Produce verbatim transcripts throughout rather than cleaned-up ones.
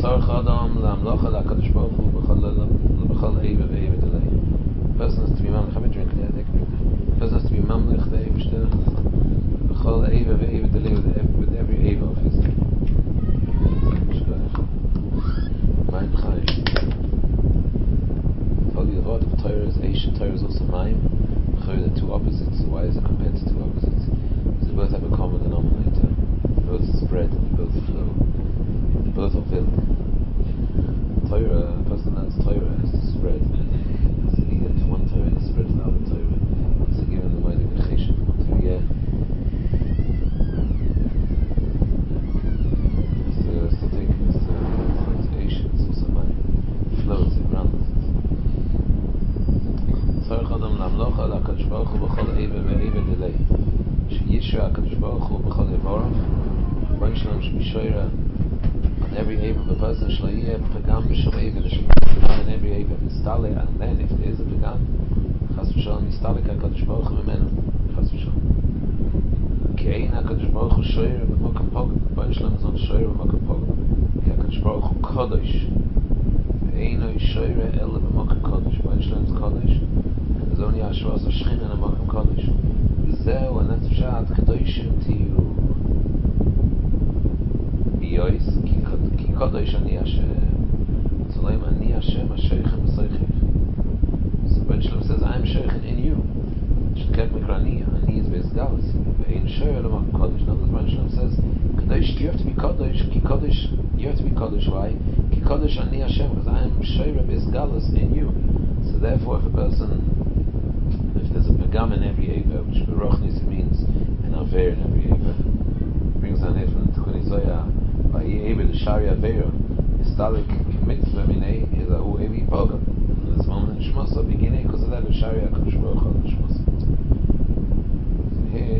Tzarech Adam Lamlocha LaKadosh Baruch Hu B'chol Eiva V'Eiva Delay. The person has to be mamlich. Have a drink there. Take a drink. The person has to be mamlich the Eibishter B'chol Eiva V'Eiva Delay with every Eiva of his. Mein Chaim. I told you the word of Torah is Eish and Torah is also Maim. The two opposites. Why is it compared to two opposites? Because they both have a common denominator. They both spread and they both flow. They both are filled. Torah, a person learns Torah has to spread. It's to lead into one Torah and spread to the other Torah. It's to give him the mind of Gecheshen from one to yeah. It's to, it's to take, it's to, it's Asian, it's also mine. It flows, it runs. Tzarech Adam Lamlocha LaKadosh Baruch Hu B'chol Eiva V'Eiva Delay. Sheyishra HaKadosh Baruch Hu B'chol Eivorach. Rabban Shalom Shemishayra on every Eiva of a person. Shlayeh Pagam B'Shom Eiva L'Shem on every Eiva Nistale, and then if there is a Pagam, Chas V'Shalom Nistale HaKadosh Baruch Hu Memenu. Chas V'Shalom. Ki Ein HaKadosh Baruch Hu Shoyer B'Mokum Pogam. Rabban Shalom is on Shoyer B'Mokum Pogam. Ki HaKadosh Baruch Hu Kodesh. Ve'eino Shoyer Ela B'Mokum Kodesh. Rabban Shalom is Kodesh. There's only Ashras Hashchin and a Makom Kodesh. V'zeu, and that's Pshat, Kedoshim Tiyu. B'yois, Ki Kodesh Ani Hashem. Tzolem Ani Hashem, Hasheichem V'soichech. So Ben Shalom says, I am Sheichem in you. Shekek Mikrani, Ani is Beis Galus. Ve'ein Shoyer Le Makom Kodesh. Now the Ben Shalom says, Kedosh, you have to be Kodesh, Ki Kodesh, you have to be Kodesh. Why? Ki Kodesh Ani Hashem, because I am Shoyer Beis Galus in you. So therefore, if a person, if there's a pagam in every Eiva, which Berochnis means an aver in every Eiva, brings down here from the Tikkun Zoya, by Eiva the Shari Avera, Istalik Mitzvah Minei, is a Hu Eivi Pogam. In this moment in Shmasa, beginning because of that, the Shari HaKadosh Baruch Hu in Shmasa. So here,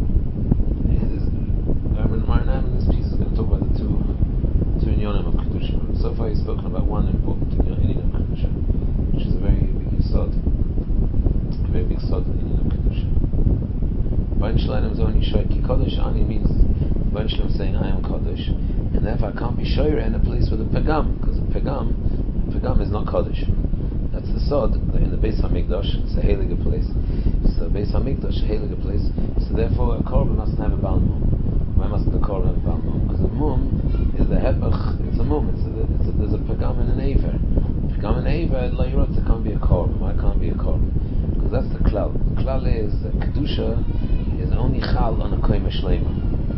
Armin Maranam in this piece is going to talk about the two, two inyonim of Kedusha. So far he's spoken about one important inyon of Kedusha, which is a very big yisod. Very big sod in Inyan Kedusha. Ben Shalom is only Shoy Ki Kodesh. Ani means Ben Shalom saying I am Kodesh, and therefore I can't be Shoyer in a place with a Pagam, because a Pagam, a Pagam is not Kodesh. That's the sod in the Beis Hamikdash. It's a heilige place. So Beis Hamikdash, a heilige place. So therefore a korban mustn't have a Baal Mum. Why mustn't the korban have a Baal Mum? Because a Mum is the Hepach. It's a Mum. It's a, it's a, there's a Pagam and an Aver. Pagam and Aver, La Yirot, it can't be a korban. Why can't be a korban? That's the klal. The klal is that Kedusha is only chal on a koyma shleima.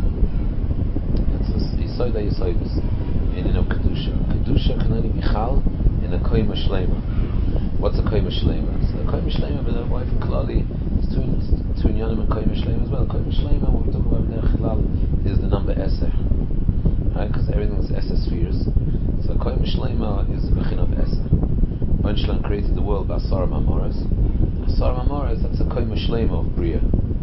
That's the yisoida yisoidus in no Kedusha. Kedusha can only be chal in a koyma shleima. What's a koyma shleima? So a koyma shleima, but the wife and klali is two two inyanim and koyma shleima as well. Koyma shleima, when we talk about der chlal, is the number eser, right? Because everything is eser spheres. So koyma shleima is the bechin of eser. Ben Shalom created the world by Asar Mamoras. Asar Mamoras, that's a koyma shleima of Bria.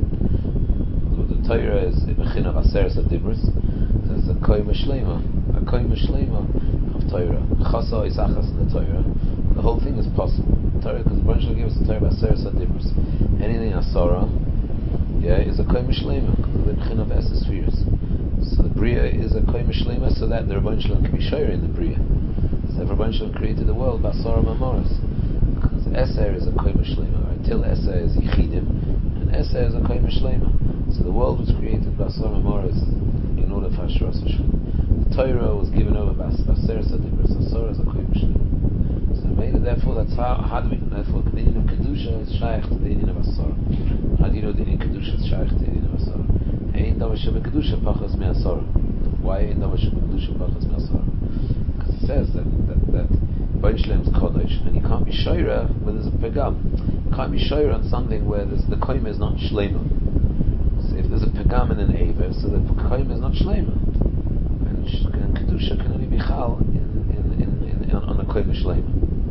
The Torah is a bechin of Aseres Adibris. So it's a koyma shleima, a koyma shleima of Torah. Chasa is achas in the Torah. The whole thing is possible. Torah, because the bunch will give us the Torah about Aseres Adibris. Anything Asara, yeah, is a koyma shleima because of the bechin of Eser spheres. So the Bria is a koyma shleima, so that the Rabban Shalom can be shayr in the Bria. So the Rabban Shalom created the world by Asar Mamoras. Because Eser is a koyma shleima. Till Eser is Yichidim, and Eser is a koyma shleima. So the world was created by Asar Mamoras in order for Ashras Hashem. The Torah was given over by Aseres Adibris. Asar is a koyma shleima. So maybe therefore that's how, how do we, therefore the Indian of Kedusha is shaykh to the Indian of Asar. How do you know the Indian Kedusha is shaykh to the Indian of Asar? Ein davar sheba Kedusha pachas me Asar. Why Ein davar sheba Kedusha pachas me Asar? Because it says that that that Ben Shalom is Kodesh, and you can't be shayra where there's a pegam. You can't be shayra on something where there's, the koyma is not shleima. So if there's a pegam and an aver, so the koyma is not shleima. And, and Kedusha can only be chal in, in, in, in, on a koyma shleima.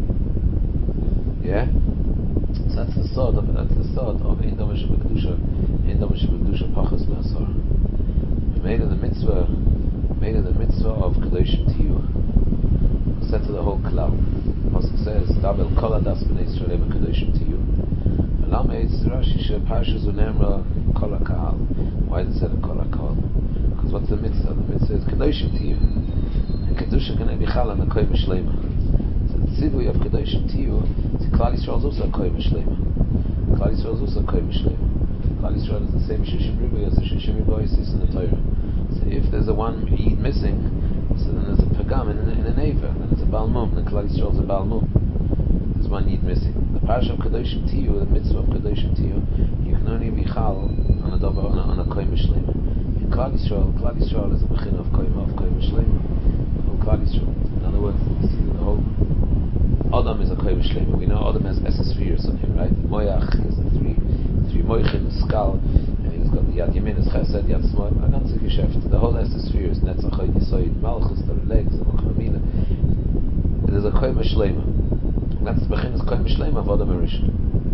Yeah? So that's the sod of that's the sod of Ein Davar Sheba Kedusha, Ein Davar Sheba Kedusha Pachas Me'asar. We made in the mitzvah, made in the mitzvah of Kedoshim Tiyu. Said to the whole klal. Pasuk says, "Dabel kol adas b'nei Yisrael Kedoshim Tiyu." Lama it's Rashi she Parshas Unemra kol hakahal. Why is it said kol hakahal? Because what's the mitzvah? The mitzvah is Kedoshim Tiyu. And kedusha can be chal on a koyim shlema. So the tzivui of kedoshim tiyu, so Klal Yisrael is also a koyim shlema. Klal Yisrael is also a koyim shlema. Klal Yisrael is the same shishim riboy as the shishim riboy is in the Torah. So if there's a one yid missing, so then there's a pagam in, in an eva, then there's a Baal Mum, then Klal Yisrael is a Baal Mum. There's one yid missing. The parasha of kedoshim tiyu, the mitzvah of kedoshim tiyu, you can only be chal on a doba on a, on a koyim shlema. Klal Yisrael, Klal Yisrael is a bechin of koyim of koyim shlema. Klal Yisrael. In other words, you see the whole Adam is a koyim shlema. We know Adam has esses spheres on him, right? Moyach is the three, three moichim, the skull, and he's got the yad yamin, is chesed, yad smol, a ganze geschäft. The whole esses spheres, netzach, hoyd, yisoid, malchus, the legs, the mochamina. It is a koyim shlema. That's the bechin is koyim shlema of Adam Rishon.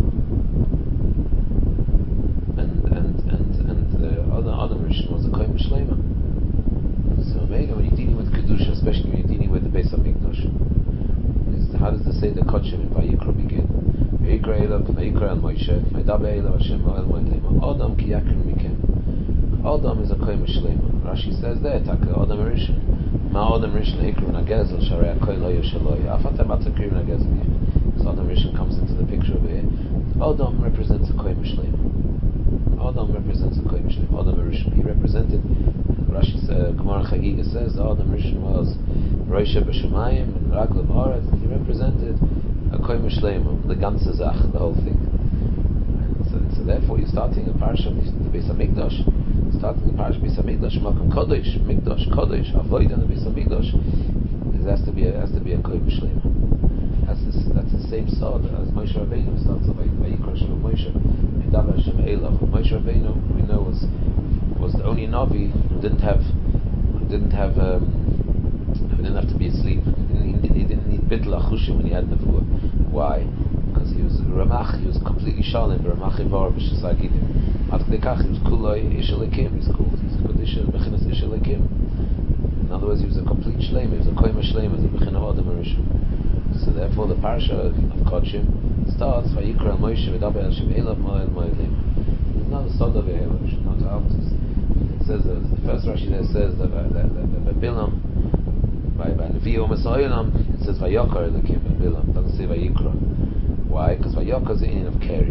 Other Adam Rishon was a koyim shlema. So maybe when you're dealing with kedusha, especially when you're dealing with the Beis Hamikdash, how does the Seder Kodshim in Vayikra begin? Vayikra Elav, Vayikra El Moshe, Vaydaber Elav Hashem El Moedlema. Adam ki yakrim mikem. Adam is a koyim shlema. Rashi says there, Taka Adam Rishon. Ma Adam Rishon Hikru Nagezel Sharei HaKoil Lo Yoshaloi. Afatem Atakrim Nagezel. So Adam Rishon comes into the picture over here. Adam represents a koyim shlema. Adam represents a koyim shlema. Adam Rishon. He represented. Rashi says, Gemara Chagiga says, Adam Rishon was Roisha B'Shemayim and Raglav Haaretz. He represented a koyim shlema, the ganze Zach, the whole thing. So, so therefore, you're starting a parasha of the Beis Hamikdash. Starting the parasha of Beis Hamikdash, Makom Kodesh, Mikdash, Kodesh, Avoid in the Beis Hamikdash. There has to be a has to be a koyim shlema. That's the, that's the same sword as Moshe Rabbeinu starts off by Vayikra Shem Moshe. Vaydaber Hashem Elav. Moshe Rabbeinu, we know, was was the only Navi who didn't have who didn't have um, who didn't have to be asleep. He didn't need, he didn't need bittul achushim when he had nevuah. Why? Because he was Ramach. He was completely shalim. Ramach ivar b'shasagidim. Ad kedekach he was kuloi ish elikim. He's called. He's called ish bechinas ish elikim. In other words, he was a complete shleim. He was a koyim shleim. He was a bechin of Adam Rishon. So therefore, the parasha of Kodshim starts Vayikra El Moshe V'daber Hashem Elav Moed Moedlim. There's not a sod over here. We should not have to. It says that the first Rashi there says that by Bilam, by by Nevi Omes Ha'olam, it says Vayakar Elokim by Bilam. It doesn't say Vayikra. Why? Because Vayakar is the inyan of Keri.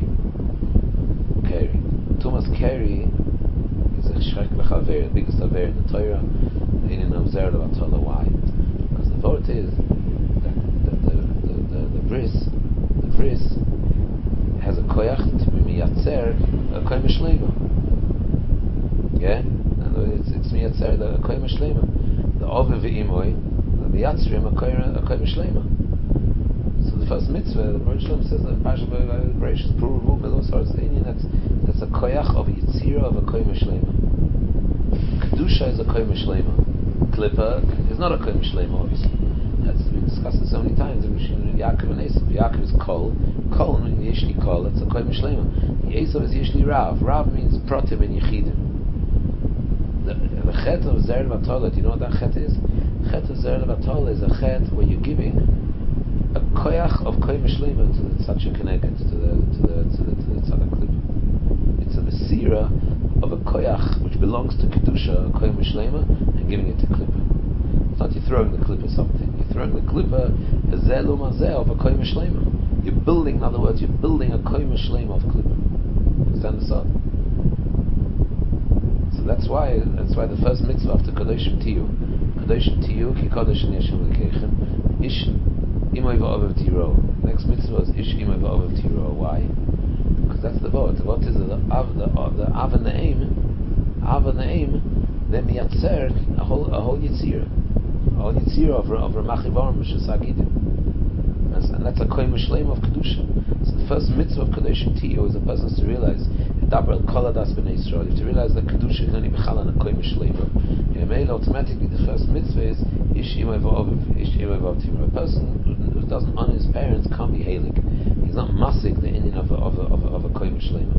Keri. Tumas Keri is a Shrek V'Chaver, the biggest Aver in the Torah. The inyan of Zer Levatala. Why? Because the vote is that the the the the bris, the bris has a koyach to be miyatzer a koyim shlema. Yeah, and it's it's miyatzer the koyim shlema. The ove ve'imoy the miyatzrim a koyim a koyim shlema. So the first mitzvah, the Baruch Shalom says that Pasha gracious pruvu below source Indian that's that's a koyach of a yitzira of a koyim shlema. Kedusha is a koyim shlema. Klippa is not a koyim shlema, obviously. That's been discussed so many times. Yaakov and Esav. Yaakov is kol. Kol means yeshli kol. It's a koyim shlema. Esav is yeshli rav. Rav means protim and yechidim. The, the chet of zer v'atola. Do you know what that chet is? Chet of zer v'atola is a chet where you're giving a koyach of koyim shlema to the tzaddik keneged, to the to the to the to the tzaddik klippa. It's a mesira of a koyach which belongs to kedusha, a koyim shlema, and giving it to klippa. It's not you're throwing the klippa something. You're throwing the klippa zelu mazeh of a koyim shlema. You're building, in other words, you're building a koyim shlema of klippa. Understand the sod? So that's why that's why the first mitzvah after Kadoshim Tiyu, Kadoshim Tiyu ki Kadosh Yeshem Lekechem, Ish Imoy Va'ovav Tiro. Next mitzvah is Ish Imoy Va'ovav Tiro. Why? Because that's the vod. The vod is the av the the av and the aim, av and the aim. Then miyatzer a whole a whole yitzira. All Yitzira of of Ramachivarim B'Shasagidim, and that's a koyim shlema of kedusha. So the first mitzvah of Kadoshim Tiyu is a person to realize Dabar El Kol Adas B'nei Yisrael. You have to realize that kedusha can only be chal on a koyim shlema. In a mail, automatically the first mitzvah is Ish Imay V'Ovav Ish Imay V'Ovav. A person who doesn't honor his parents can't be halik. He's not masik the inyan of a of a of a, of a koyim shlema.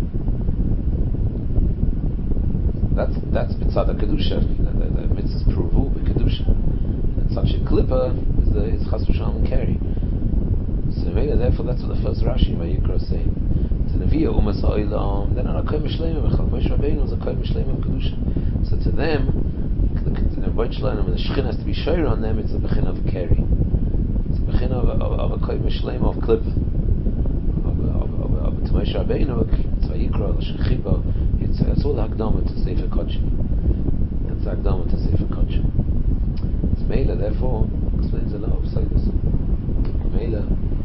That's that's B'tzad HaKedusha. The, the, the mitzvah is pruvu b'kedusha. Such a klippa is the is chas v'shalom carry. So maybe therefore that's what the first Rashi Vayikra is saying. To Nevi'ah umas ha'olam, they're not a koyim shlema. Moshe Rabbeinu was a koyim shlema of kedusha. So to them, the, the Avoid Shleim, and the Shechin has to be Shoyer on them, it's a Bechin of Keri. It's a Bechin of, of, of a Koyim Shleim of Klip. Of a Tamei Rabbeinu, it's Vayikra, Shechiba, it's, it's all Hagdama to Sefer Kodesh. It's Hagdama to Sefer Kodesh. It's Meila, therefore, explains a lot of Seidos. Meila.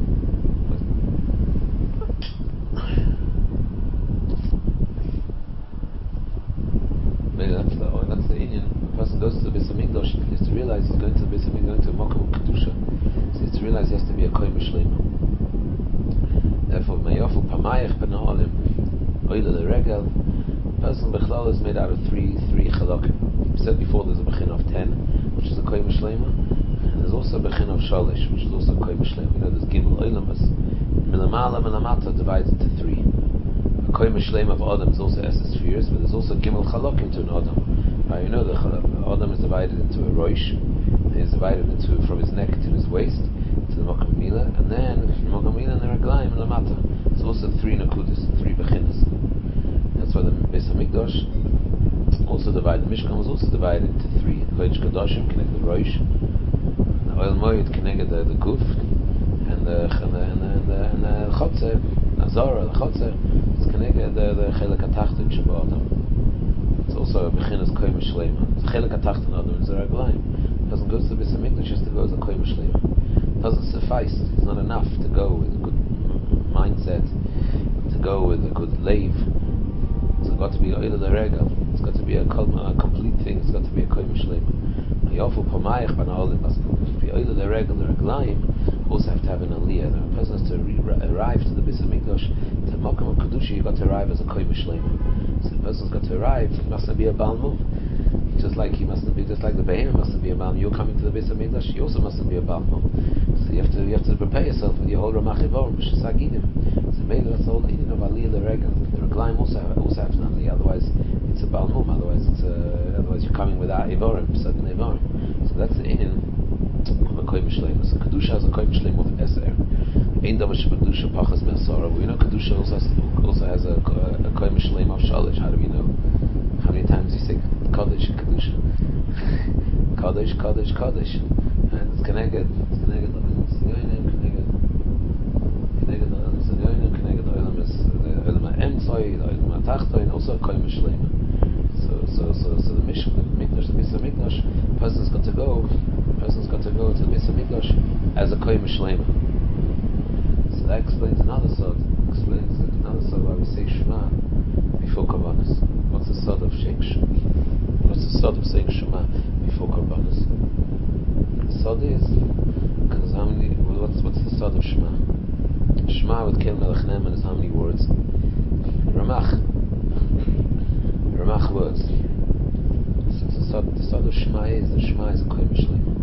Meila, that's the, oh, that's the Indian. A person goes to the Beis HaMikdash, he has to realize he's going to the Beis HaMikdash, going to a Mokum Kedusha. So he has to realize he has to be a Koyim Shleima. Therefore, Mayofu Pamayach B'Na'olim Oila L'Regel. Person Bechlal is made out of three three Chalakim. We said before there's a Bechin of ten, which is a Koyim Shleima, and there's also a Bechin of Shalish, which is also a Koyim Shleima. You know, there's Gimel Oilamas. Milamala Milamata divides into three. A Koyim Shleima of Adam is also Esses spheres, but there's also Gimel Chalakim to an Adam. Right, you know, the Adam is divided into a Roish, and he's divided into from his neck to his waist, to the Mokum Mila, and then the Mokum Mila and the Reglaim and Lamata. It's also three Nakudas, three Bechinas. That's why the Beis HaMikdash also divided. The Mishkan was also divided into three. The Kodesh Kadoshim connect the Roish, the Oil Moed connected the, the Guf, and the and the and the, and the Chotzer, Azara, the Chotzer, it's connected the the Chelek HaTachton Sheba Adam. It's also a Bechinas Koyim Shleima. The Chelek HaTachton Adam is a Reglaim. It doesn't go to the Beis HaMikdash, just to go as a Koyim Shleima. It doesn't suffice. It's not enough to go with a good mindset, to go with a good lave. It's got to be Oila L'Regel. It's got to be a, a complete thing. It's got to be a Koyim Shleima. Yofu Pamayach B'Na'olim must be Oila L'Regel. The Reglaim also have to have an Aliyah. The person has to re- arrive to the Beis HaMikdash, to Mokum of Kedusha. You've got to arrive as a Koyim Shleima. So the person's got to arrive. He mustn't be a Balmum. Just like he mustn't be, just like the Behemoth mustn't be a Balmum. You're coming to the Beis HaMikdash. You also mustn't be a Balmum. So you have to, you have to prepare yourself with your whole Ramach Evorim, B'Shas Hagidim. So maybe that's the whole meaning of Aliyah L'Regel. The Reglaim also have, also have an Aliyah. Otherwise, it's a Balmum. Otherwise, it's a, otherwise you're coming without Evorim, certain Evorim. So that's the in of a Koyim Shleima. So Kedusha has a Koyim Shleima of Eser. Ein Davar Shebedusha Pachas Me'asara. We know Kedusha also has, also has a, a Koyim Shleima of Shalish. How do we know? How many times you say Kodesh in Kedusha? Kodesh, Kodesh, Kodesh. And it's connected. It's connected. It's Yoinem connected. Connected. It's Yoinem connected. The Olam is the Olam HaEmtzoi, the Olam HaTachton, also a Koyim Shleima. So, so, so, so the Mishkan, the Mikdash, the Beis HaMikdash, the person's got to go. The person's got to go to the Beis HaMikdash as a Koyim Shleima. So that explains another sod. Explains another sod why we say Shema before Korbanos. What's the sod of saying Shema? What's the sod of saying Shema before Korbanos? The sod is because how many? What's what's the sod of Shema? Shema with Kel Melech Neman is how many words? Ramach. Ramach words. So the sod, the sod of Shema is the Shema is a Koyim Shleima.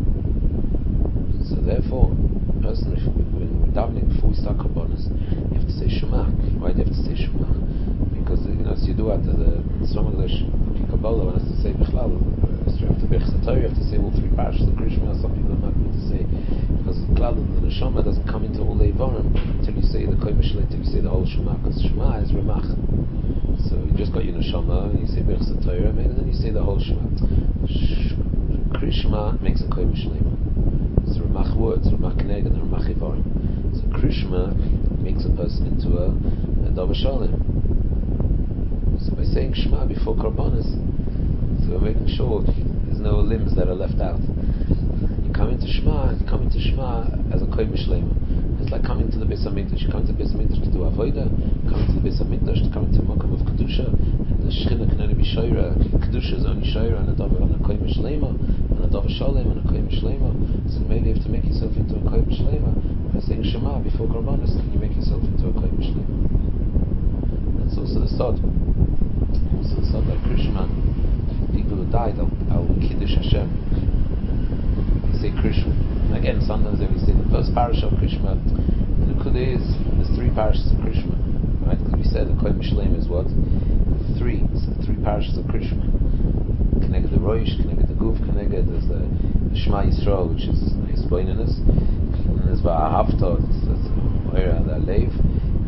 So therefore, person, if we, when we're davening before we start Korbanos, you have to say Shema. Why do you have to say Shema? Because you know, as you do at the Tzom English Kabbalah, when it's to say Bechlal, you have to be Chesed, you have to say all three parashas of Krishma. Some people are not going to say because Klal the Neshama doesn't come into all the Ivarim until you say the Koyim Shleima, until you say the whole Shema, because Shema is Ramach. So you just got your Neshama, and you say Bechsed Torah, and then you say the whole Shema. Krishma makes a Koyim Shleima. It's Ramach words, Ramach Kneged, and Ramach Ivarim. So Krishma makes a person into a, a Davar Shalom. So by saying Shema before Korbanos, so we're making sure there's no limbs that are left out. You come into Shema, you come into Shema as a Koyim Shleima. It's like coming to the Beis HaMikdash. You come to the Beis HaMikdash to do Avodah, you come to the Beis HaMikdash to come into a Mokum of Kedusha, and the Shechina can only be Shoira. Kedusha is only Shoira and a Davar on a Koyim Shleima, and a Davar Shalom and a Koyim Shleima. So maybe you have to make yourself into a Koyim Shleima. By saying Shema before Korbanos, you make yourself into a Koyim Shleima. That's also the Sod. Also the Sod like Krishma. People who died al, al Kiddush Hashem. They say Krishma. Again, sometimes they will say the first parasha of Krishma. The Kudah is there's three parashas of Krishma, right? Because we said the Koyim Shleima is what? Three. So three parashas of Krishma. Connected the Roish, connected the Guf, connected there's the, the Shema Yisrael, which is Hisboinenus, and there's Va'ahavta, that's Oira, the Alev,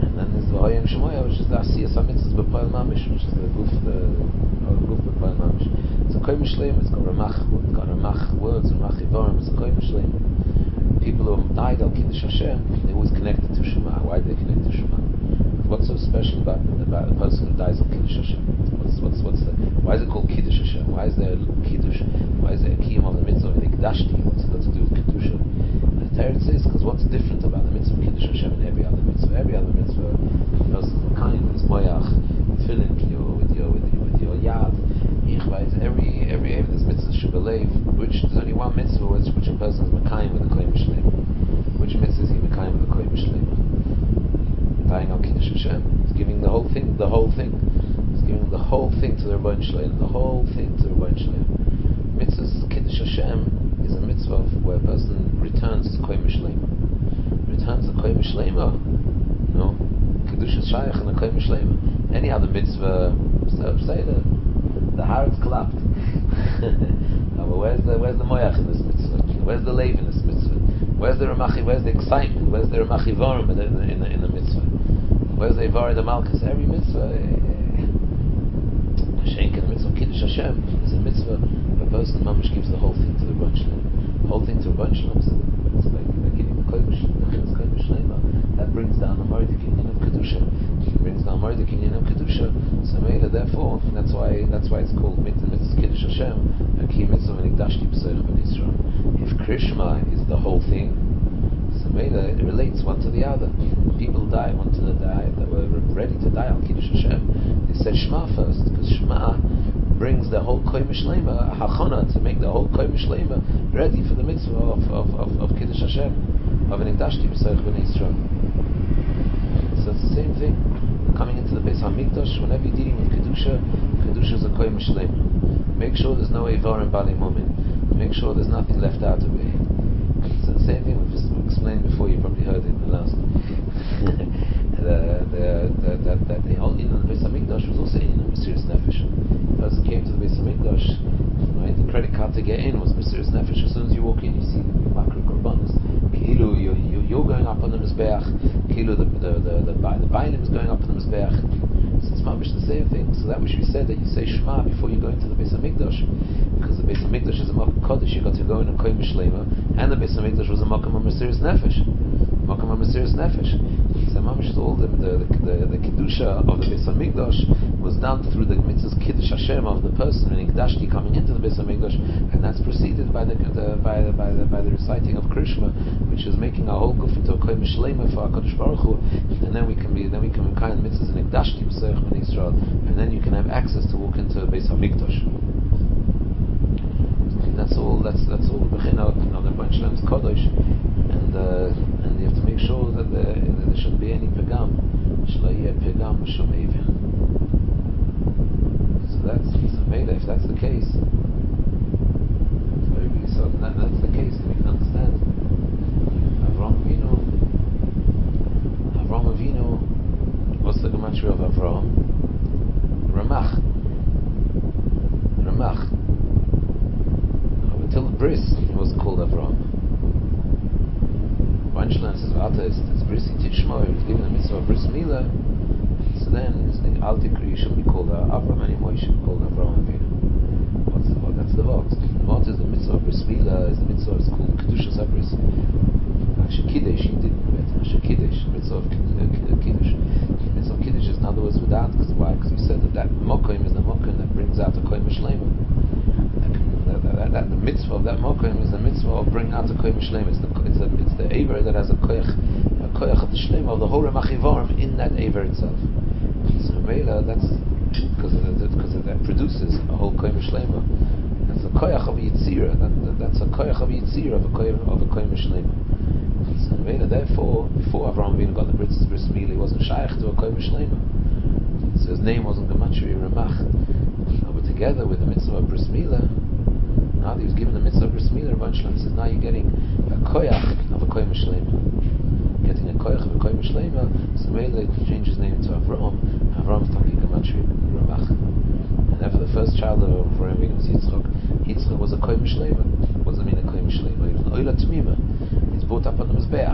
And then there's the V'hoyem Shemoya, which is the Asiyas HaMitzvahs B'Poel Mamish, which is the Guf, the Guf B'Poel Mamish. It's a Koyim Shleim, it's got Ramach, it's got Ramach words, Ramach Ivorim, it's a Koyim Shleim. People who have died al Kiddush Hashem, they're always connected to Shema. Why do they connect to Shema? What's so special about, about a person who dies al Kiddush Hashem? What's, what's, what's the, why is it called Kiddush Hashem? Why is there Kiddush? Why is there a Kiyum of the mitzvah of Nikdashti? What's it got to do with Kedusha? The Torah says, because what's different about the mitzvah of Kiddush Hashem and every other mitzvah? Every other mitzvah, the person is kind, is moyach, tefillin, with your, with your, with your, with your yad. Every every every there's mitzvah shubalev, which there's only one mitzvah which, which a person is mekayim with a koyim shleim. Which mitzvah is he mekayim with a koyim shleim? Dying on Kiddush Hashem. He's giving the whole thing, the whole thing. He's giving the whole thing to the Rebbein Shleim, the whole thing to the Rebbein Shleim. Mitzvah Kiddush Hashem is a mitzvah where a person returns to koyim shleim. Returns to koyim shleim. No, Kiddush is shaykh and a koyim shleim. Any other mitzvah, say the the heart's clapped. No, but where's the where's the moyach in this mitzvah? Where's the leiv in this mitzvah? Where's the ramachi? Where's the excitement? Where's the ramachi vorim in the, in the in the mitzvah? Where's the ivar the malchus? Every mitzvah, shenk in the mitzvah Kiddush Hashem is a mitzvah. A person mamish gives the whole thing to the Rebbein Shleim. The whole thing to the Rebbein Shleim. It's like they're giving the koyim shleima. That brings down the Mordek Inyan of Kedusha. Brings down Mordek Inyan of Kedusha. So Meila, therefore, that's why that's why it's called Mitzvah Kiddush Hashem and Ki Mitzvah V'Nikdashti B'Soich B'Nisra. If Krishma is the whole thing, so Meila, it relates one to the other. People die, one to the die that were ready to die on Kiddush Hashem. They said Shema first, because Shema brings the whole Koyim Shleima, a hachana, to make the whole Koyim Shleima ready for the mitzvah of, of, of, of Kiddush Hashem, of V'Nikdashti B'Soich B'Nisra. So it's the same thing. Coming into the Beis HaMikdash, whenever you're dealing with Kedusha, Kedusha is a Koyim Shleima. Make sure there's no Eivar and Bali Mumin. Make sure there's nothing left out of it. So the same thing we've just explained before, you probably heard it in the last. the, the, the, that, that the whole Inyan of the Beis HaMikdash was also Inyan of Mesiras Nefesh. The person came to the Beis HaMikdash, right? The credit card to get in was Mesiras Nefesh. As soon as you walk in, you see the Makar Korbanos. Kilu, you're, you're going up on the Mizbeach. Kilu, the the the the, the Bainim is going up on the Mizbeach. So it's mamish the same thing. So that which we said, that you say Shema before you go into the Beis HaMikdash, because the Beis HaMikdash is a Makom Kodesh. You got to go in a Koyim Shleima, and the Beis HaMikdash was a Makom of Mesiras Nefesh. Makom of Mesiras Nefesh. So mamish all the the the, the kedusha of the Beis HaMikdash was done through the mitzvahs Kiddush Hashem of the person and Nikdashti coming into the Beis HaMikdash, and that's preceded by the, the by the by the by the reciting of Krishma, which is making our whole guf into a koyim shleima for HaKadosh Baruch Hu, and then we can be then we can kind of mitzvahs and Nikdashti b'Soich B'nai Yisrael, and then you can have access to walk into the Beis HaMikdash. And that's all. That's that's all. B'china of the Rebbein Shleim's Kodesh, and uh, and you have to make sure that there, that there shouldn't be any pegam, shlo yeh pegam b'shum evin. So that's so Meila, if that's the case, so that, that's the case, then we can understand. Avram Avinu, Avram Avinu, what's the gematria of Avram? Ramach. Ramach. Until the bris, he wasn't called Avram. Weinstein says, Vata is bris tishmo, he was given the mitzvah of bris milah. So then, it's like, Al Tikri, you shouldn't be called uh, Avram anymore, you should be called Avram Avinu. What's the what? That's the Vot. The Vot is the mitzvah of bris milah, is the mitzvah, it's called Kedushas HaBris. Actually, Kiddush, he didn't know it. Actually, Kiddush, mitzvah of Kiddush. Mitzvah of Kiddush is in other words without, because why? Because we said that that Mokoim is the Mokoim that brings out the Koyim Shleima. That, that, that, that, the mitzvah of that Mokoim is the mitzvah of bringing out the Koyim Shleima. It's the it's the it's the Aver that has a koyach, a koyach of the Shleima of the whole Remachivorim in that Aver itself. So Meila, that's because because that produces a whole Koyim Shleima. That's a koyach of a Yitzira. That, that, that's a koyach of a Yitzira of a koyim of a Koyim Shleima. So Meila, therefore, before Avraham Avinu got the bris bris milah, he wasn't shaykh to a Koyim Shleima. So his name wasn't Gematria Ramach. But together with the mitzvah of bris milah, now that he was given the mitzvah of bris milah, Rebbein Shleim says, now you're getting a koyach of a Koyim Shleima. Getting a koyach of a Koyim Shleima, so Meila changed his name to Avraham. Avraham is talking Gematria Ramach. And after the first child of Avraham Avinu was Yitzchak, Yitzchak was a Koyim Shleima. What does it mean a Koyim Shleima? He was an Oila Tamima. He's brought up on the Mizbeach. That's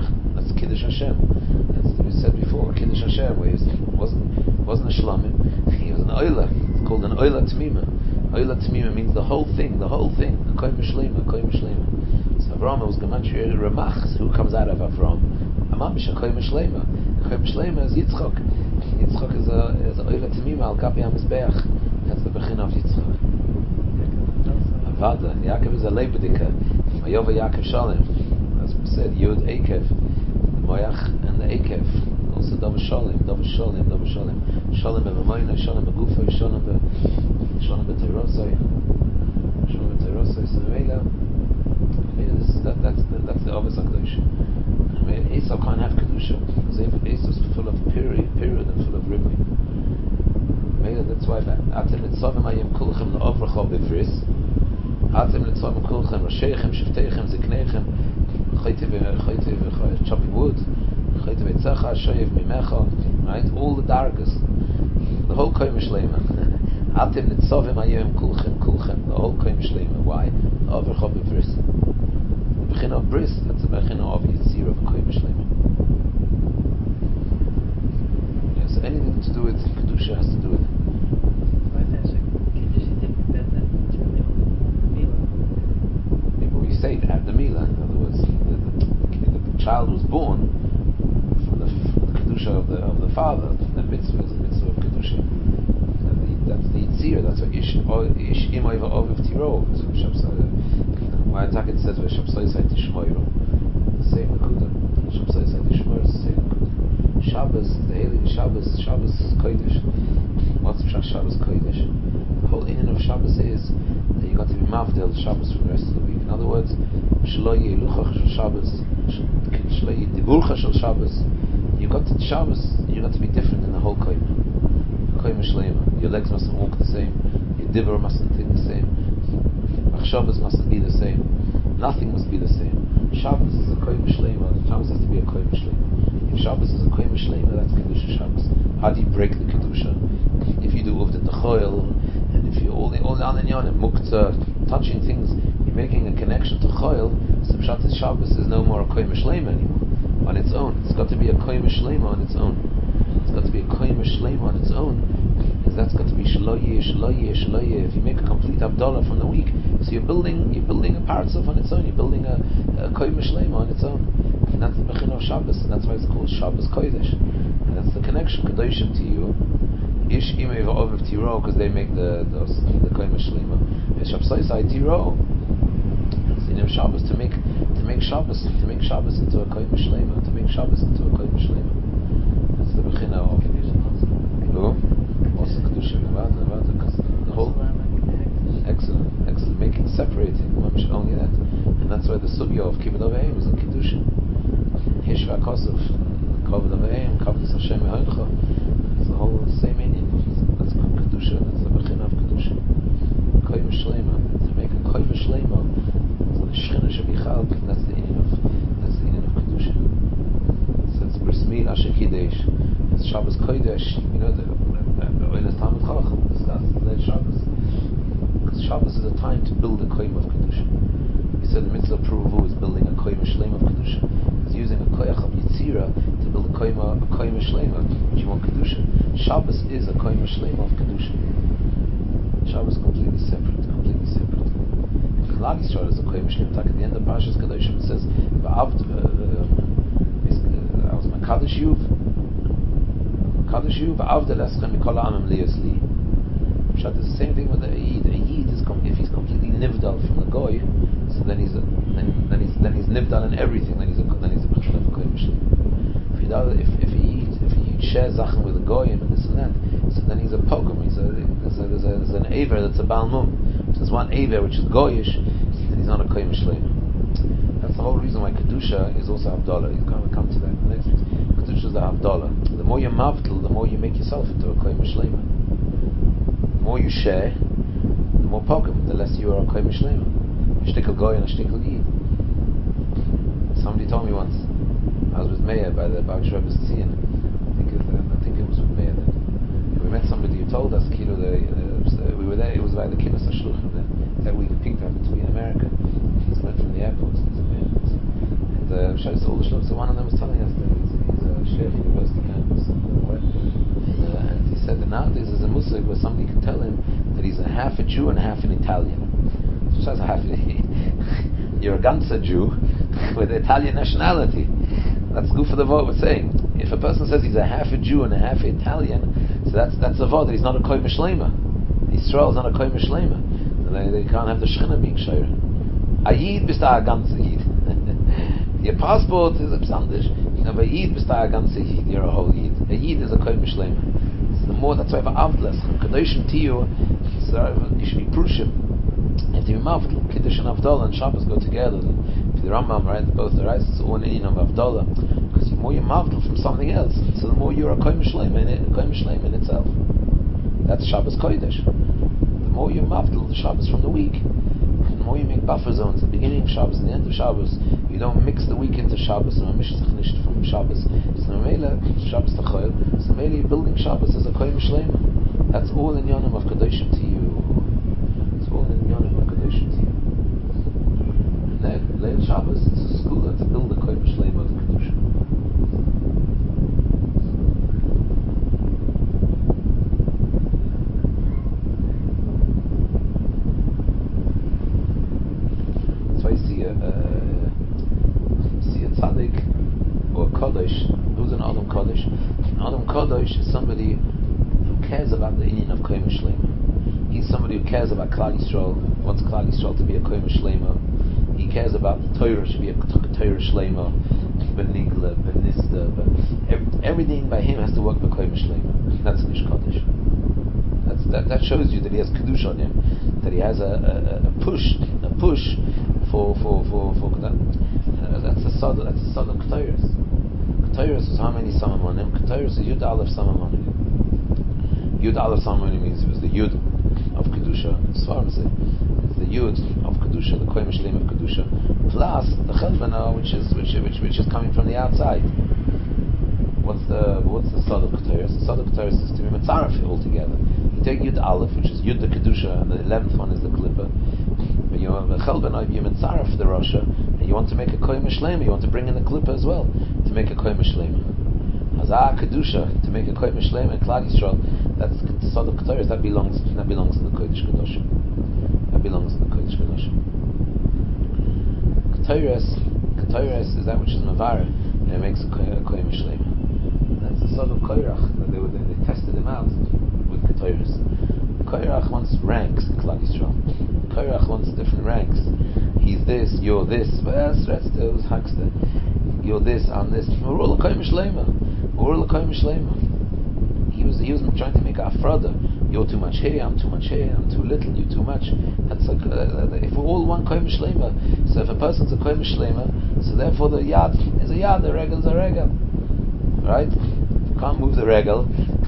it's Kiddush Hashem. That's what we said before. Kiddush Hashem, where he was, wasn't wasn't a shlamim, he was an oila. It's called an oila tamima. Oila tamima means the whole thing, the whole thing. A koyim shlema, koyim shlema. So Avram was gematria Ramach. Who comes out of Avram? Amamish a koyim shlema. Koyim shlema is Yitzchak. Yitzchak is a is a oila tamima al kapi hamizbeach. That's the bechin of Yitzchak. Avada. Yaakov is a leibedika. Mayova Yaakov Shalem. As we said, Yud Ekev, the Moyach and the Ekev. Also Davar Shalem, Davar Shalem, Davar Shalem. Shalem b'Mamayna, Shalem b'Gufa, Shalem b'Shalem b'Teirosai, Shalem b'Teirosai. So Meila, this that that's the, that's the Avos Hakadosh. Esau can't have kedusha because Esau is full of period, period and full of ribui. Meila, that's why Atem Nitzavim Ayim Kulchem LaOvracha B'Vris. Atem Nitzavim Kulchem Rasheichem Shiftechem Ziknechem. Chopping wood, right? All the darkest, the whole koyim shlema. Atem nitzavim ayem kulchem kulchem. The whole koyim shlema. Why? Over chob bris. The bechin of bris. That's the bechin of yitzir of koyim shlema. Yes, anything to do with kedusha has to do with it. Say at the Mila, in other words, the, the, the, the child was born from the, from the kedusha of the of the father. The mitzvah is the mitzvah of kedusha. That's the yitzir. That's what ish ish imoy va'oviv tiro. Why Taket says v'shamsoi say tishmoiro. The same nakuda. Shamsoi say tishmoiro is the same nakuda. Shabbos, the Eli Shabbos, Shabbos kodesh. What's Shabbos kodesh? The whole inyan of Shabbos is that you got to be mavdil Shabbos from the rest of the week. In other words, shelo yeluchach shel Shabbos, shelo yedibulcha shel Shabbos. You got to Shabbos. You got to be different in the whole koyim. Koyim shlema. Your legs mustn't walk the same. Your dibur mustn't think the same. Shabbos mustn't be the same. Nothing must be the same. Shabbos is a koyim shlema. Shabbos has to be a koyim shlema. If Shabbos is a koyim shlema, that's kedusha Shabbos. How do you break the kedusha? If you do uvdet nechoil, and if you all the all the ananyanim mukta, touching things, you're making a connection to choil. So Pshat Shabbos is no more a koyim shlema anymore on its own. It's got to be a koyim shlema on its own. It's got to be a koyim shlema on its own. Because that's got to be shloye, shloye, shloye. If you make a complete abdallah from the week, so you're building, you're building a paratzof on its own. You're building a, a koyim shlema on its own, and that's the bechin of Shabbos, and that's why it's called Shabbos Kodesh. And that's the connection kedoshim to you. Ish imei va'oviv tiro, because they make the those, the koyim shlema. Shabsai tiro. It's in Shabbos to make to make Shabbos to make Shabbos into a koyim shlema, to make Shabbos into a koyim shlema. That's the bechin of Hello? Also kedusha v'vada, because the whole excellent, excellent, making separating only that, and that's why the sugya of kibbud avayim is in kedusha. Hishva kosov, kavod avayim, kavod Hashem me'oincha. It's the whole same meaning. That's called kedusha. That's the bechin of kedusha. Koyim shlema, to make a koyim shlema, so the shechina should be chal. That's the inyan of that's the inyan of kedusha. So it's bris milah shekidesh. It's Shabbos kodesh. You know the. Oilas Talmud Chacham, that's the Shabbos. Because Shabbos is a time to build a koyim of kedusha. We said the mitzvah pruvu is building a koyim shlema of kedusha. It's using a koyach of yitzira to build a koyim a koyim shlema, which you want kedusha. Shabbos is a koyim shlema of kedusha. Shabbos is completely separate, completely separate. Klal Yisrael is a koyim shlema. At the end of Parashas Kedoshim it says, "Va'avd, I was makadosh yuv." Kaddish you, va'avdel eschem mikol ha'amim liyasli. Pshat is the same thing with the Eid. A Eid is com- if he's completely nivdal from the goy, so then he's a, then then he's then he's nivdal in everything. Then he's a then he's a b'chol of a koyim shlim. If he does, if if he eats, if he shares zachem with the goyim and this and that, so then he's a pogrom. He's a there's, a, there's, a, there's an aver that's a balmum. If there's one aver which is goyish, then he's not a koyim shlim. That's the whole reason why kedusha is also havdalah. He's going to come to that in the next week. Kedusha is the havdalah. The more you're mavdil, the more you make yourself into a koyim shlema. The more you share, the more pogrom, the less you are a koyim shlema. A shtickle goy and a shtickle yid. Somebody told me once, I was with Meir by the Bavich Rebbe's Tzion. I think it, I think it was with Meir then. And we met somebody who told us, Kilo, the, uh, we were there. It was by the Kibbutz HaShluchim that week. Pink happened to be in America. He went from the airport to the airport. And uh, Shais all the shlokas. So one of them was telling us that he's, he's a sheikh university campus, and, uh, and he said that nowadays there's a musig where somebody can tell him that he's a half a Jew and a half an Italian. So that's a half. You're a ganzer Jew with Italian nationality. That's good for the vote we're saying. If a person says he's a half a Jew and a half Italian, so that's that's a vote that he's not a koy mishlema. Israel is not a koy mishlema. They, they can't have the shechina being shayra. A yid bist a ganzer yid. Your passport is a psandish. But a yid bist a ganzer yid. You're a whole yid. A yid is a koy mishlema. So the more that's why for avdlas, kadoshim tiyu, you should be prushim. If you mavdal, Kiddush and Avdallah and Shabbos go together, if the Rambam, right, both the rights, it's all an Indian of Avdallah, because the more you mavdal from something else, so the more you're a Koy Mishlema in it, Koy Mishlema in itself. That's Shabbos Kodesh. The more you mavdal the Shabbos from the week, the more you make buffer zones, the beginning of Shabbos and the end of Shabbos, you don't mix the week into Shabbos, and Mamish Zechnisht from Shabbos, so Mamela, Shabbos Tachoyel, so Mamela you're building Shabbos as a Koy Mishlema. That's all in Yonim of Kadoshim to you. All in Yonim of Kadoshim to you. And then, Leil Shabbos, it's a school to build a Koy Mishlema of Kedusha. That's why you see a, uh, see a tzaddik or a Kodesh. Who's an Adam Kodesh? An Adam Kodesh is somebody who cares about the inyan of Koy Mishlema. He's somebody who cares about Klal Yisrael, wants Klal Yisrael to be a Koy Mishlema. He cares about the Torah should be a Torah Shlema, Benigla, Benista, but everything by him has to work with Koy Mishlema. That's Nish Kodesh. That's, that, that shows you that he has Kedusha on him, that he has a, a, a push, a push for, for, for, for that. Uh, that's a Sada, that's a Sada Ketores. Ketores is how many Samamonim? Ketores is Yud Aleph Samamonim. Yud Aleph Samamonim means it was the Yud of Kedusha, Svarim say. It's the Yud of Kedusha, the Koy Mishlema of Kedusha, plus the Chelvana, which is which, which which is coming from the outside. What's the what's the Sod of Ketores? The Sod of Ketores is to be Metzaref altogether. You take Yud Aleph, which is Yud the Kedusha, and the eleventh one is the Klippa. But you have a Chelvana, you Metzaref the Rasha, and you want to make a Koy Mishlema, you want to bring in the Klippa as well, to make a Koy Mishlema. Hazah Kedusha, to make a Koy Mishlema in Klal Yisrael, that's the Sod of Ketores, that belongs that belongs to the Kodesh Kedoshim. That belongs to the Kodesh Kedoshim. Ketores, Ketores is that which is Mavara, and it makes a Koy Mishlema. That's the Sod of Koyrach, that they, they, they tested him out with Ketores. Koyrach wants ranks in Klal Yisrael. Koyrach wants different ranks. He's this, you're this, that's those Hakster. You're this, I'm this. We're all a Koy Mishlema. We're all a Koy Mishlema. He was he was trying to make a afrada. You're too much here, I'm too much here, I'm too little, you're too much. That's like uh, if we're all one koy mishlema. So if a person's a koy mishlema, so therefore the yad is a yad, the regel is a regel, right? You can't move the regel.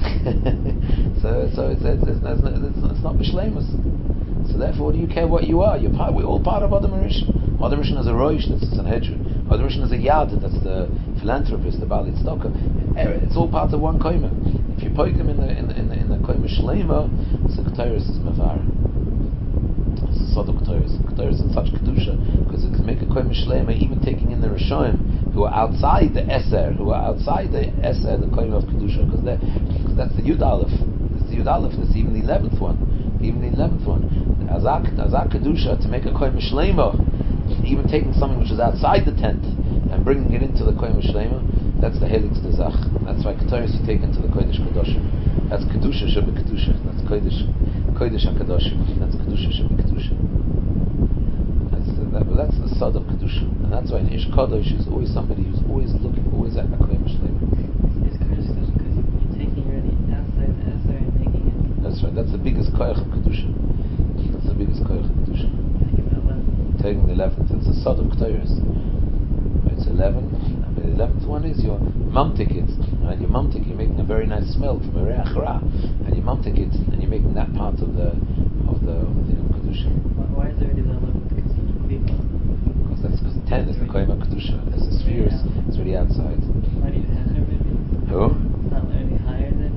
so so it's it's, it's, it's, it's, it's not mishlemas. So therefore, do you care what you are? You're part. We're all part of Adam Rishon. Adam Rishon is a roish, that's the Sanhedrin. Adam Rishon is a yad, that's the philanthropist, the Baal Tzedakah. It's all part of one koyma. If you poke him in the in the in the, in the koyma shlema, so Ketores is mavar. It's a sod of Ketores. Ketores is such kedusha because it can make a koyma shlema, even taking in the Rishonim who are outside the Eser, who are outside the Eser, the koyma of kedusha, because that's the Yud Aleph. That's the Yud Aleph. That's even the eleventh one. Even the eleventh one. Azak Azak kedusha to make a koyma shlema, even taking something which is outside the tent and bringing it into the koyma shlema. That's the helix de zach. That's why Ketores you take into the kodesh kedoshim. That's kedusha should be kedusha. That's kodesh kodesh hakadoshim. That's kedusha should be kedusha. That's the, that, that's the sod of kedusha, and that's why an ish kadosh is always somebody who's always looking, always at a kodesh shlema. It's kodesh because you're taking already outside the Eser and making it. That's right. That's the biggest koyach of kedusha. That's the biggest koyach of kedusha. Taking the eleventh. It's the sod of Ketores. It's eleven. The eleventh one is your mamtik it, right? Your mamtik, you're making a very nice smell from a reach ra, and you mamtik it, and you're making that part of the of the of the kedusha. Why is there already the eleventh? Because people. Because that's because ten is the koyma kedusha. There's the spheres. Yeah. It's really outside. Why do you have it? Who? It's not any higher than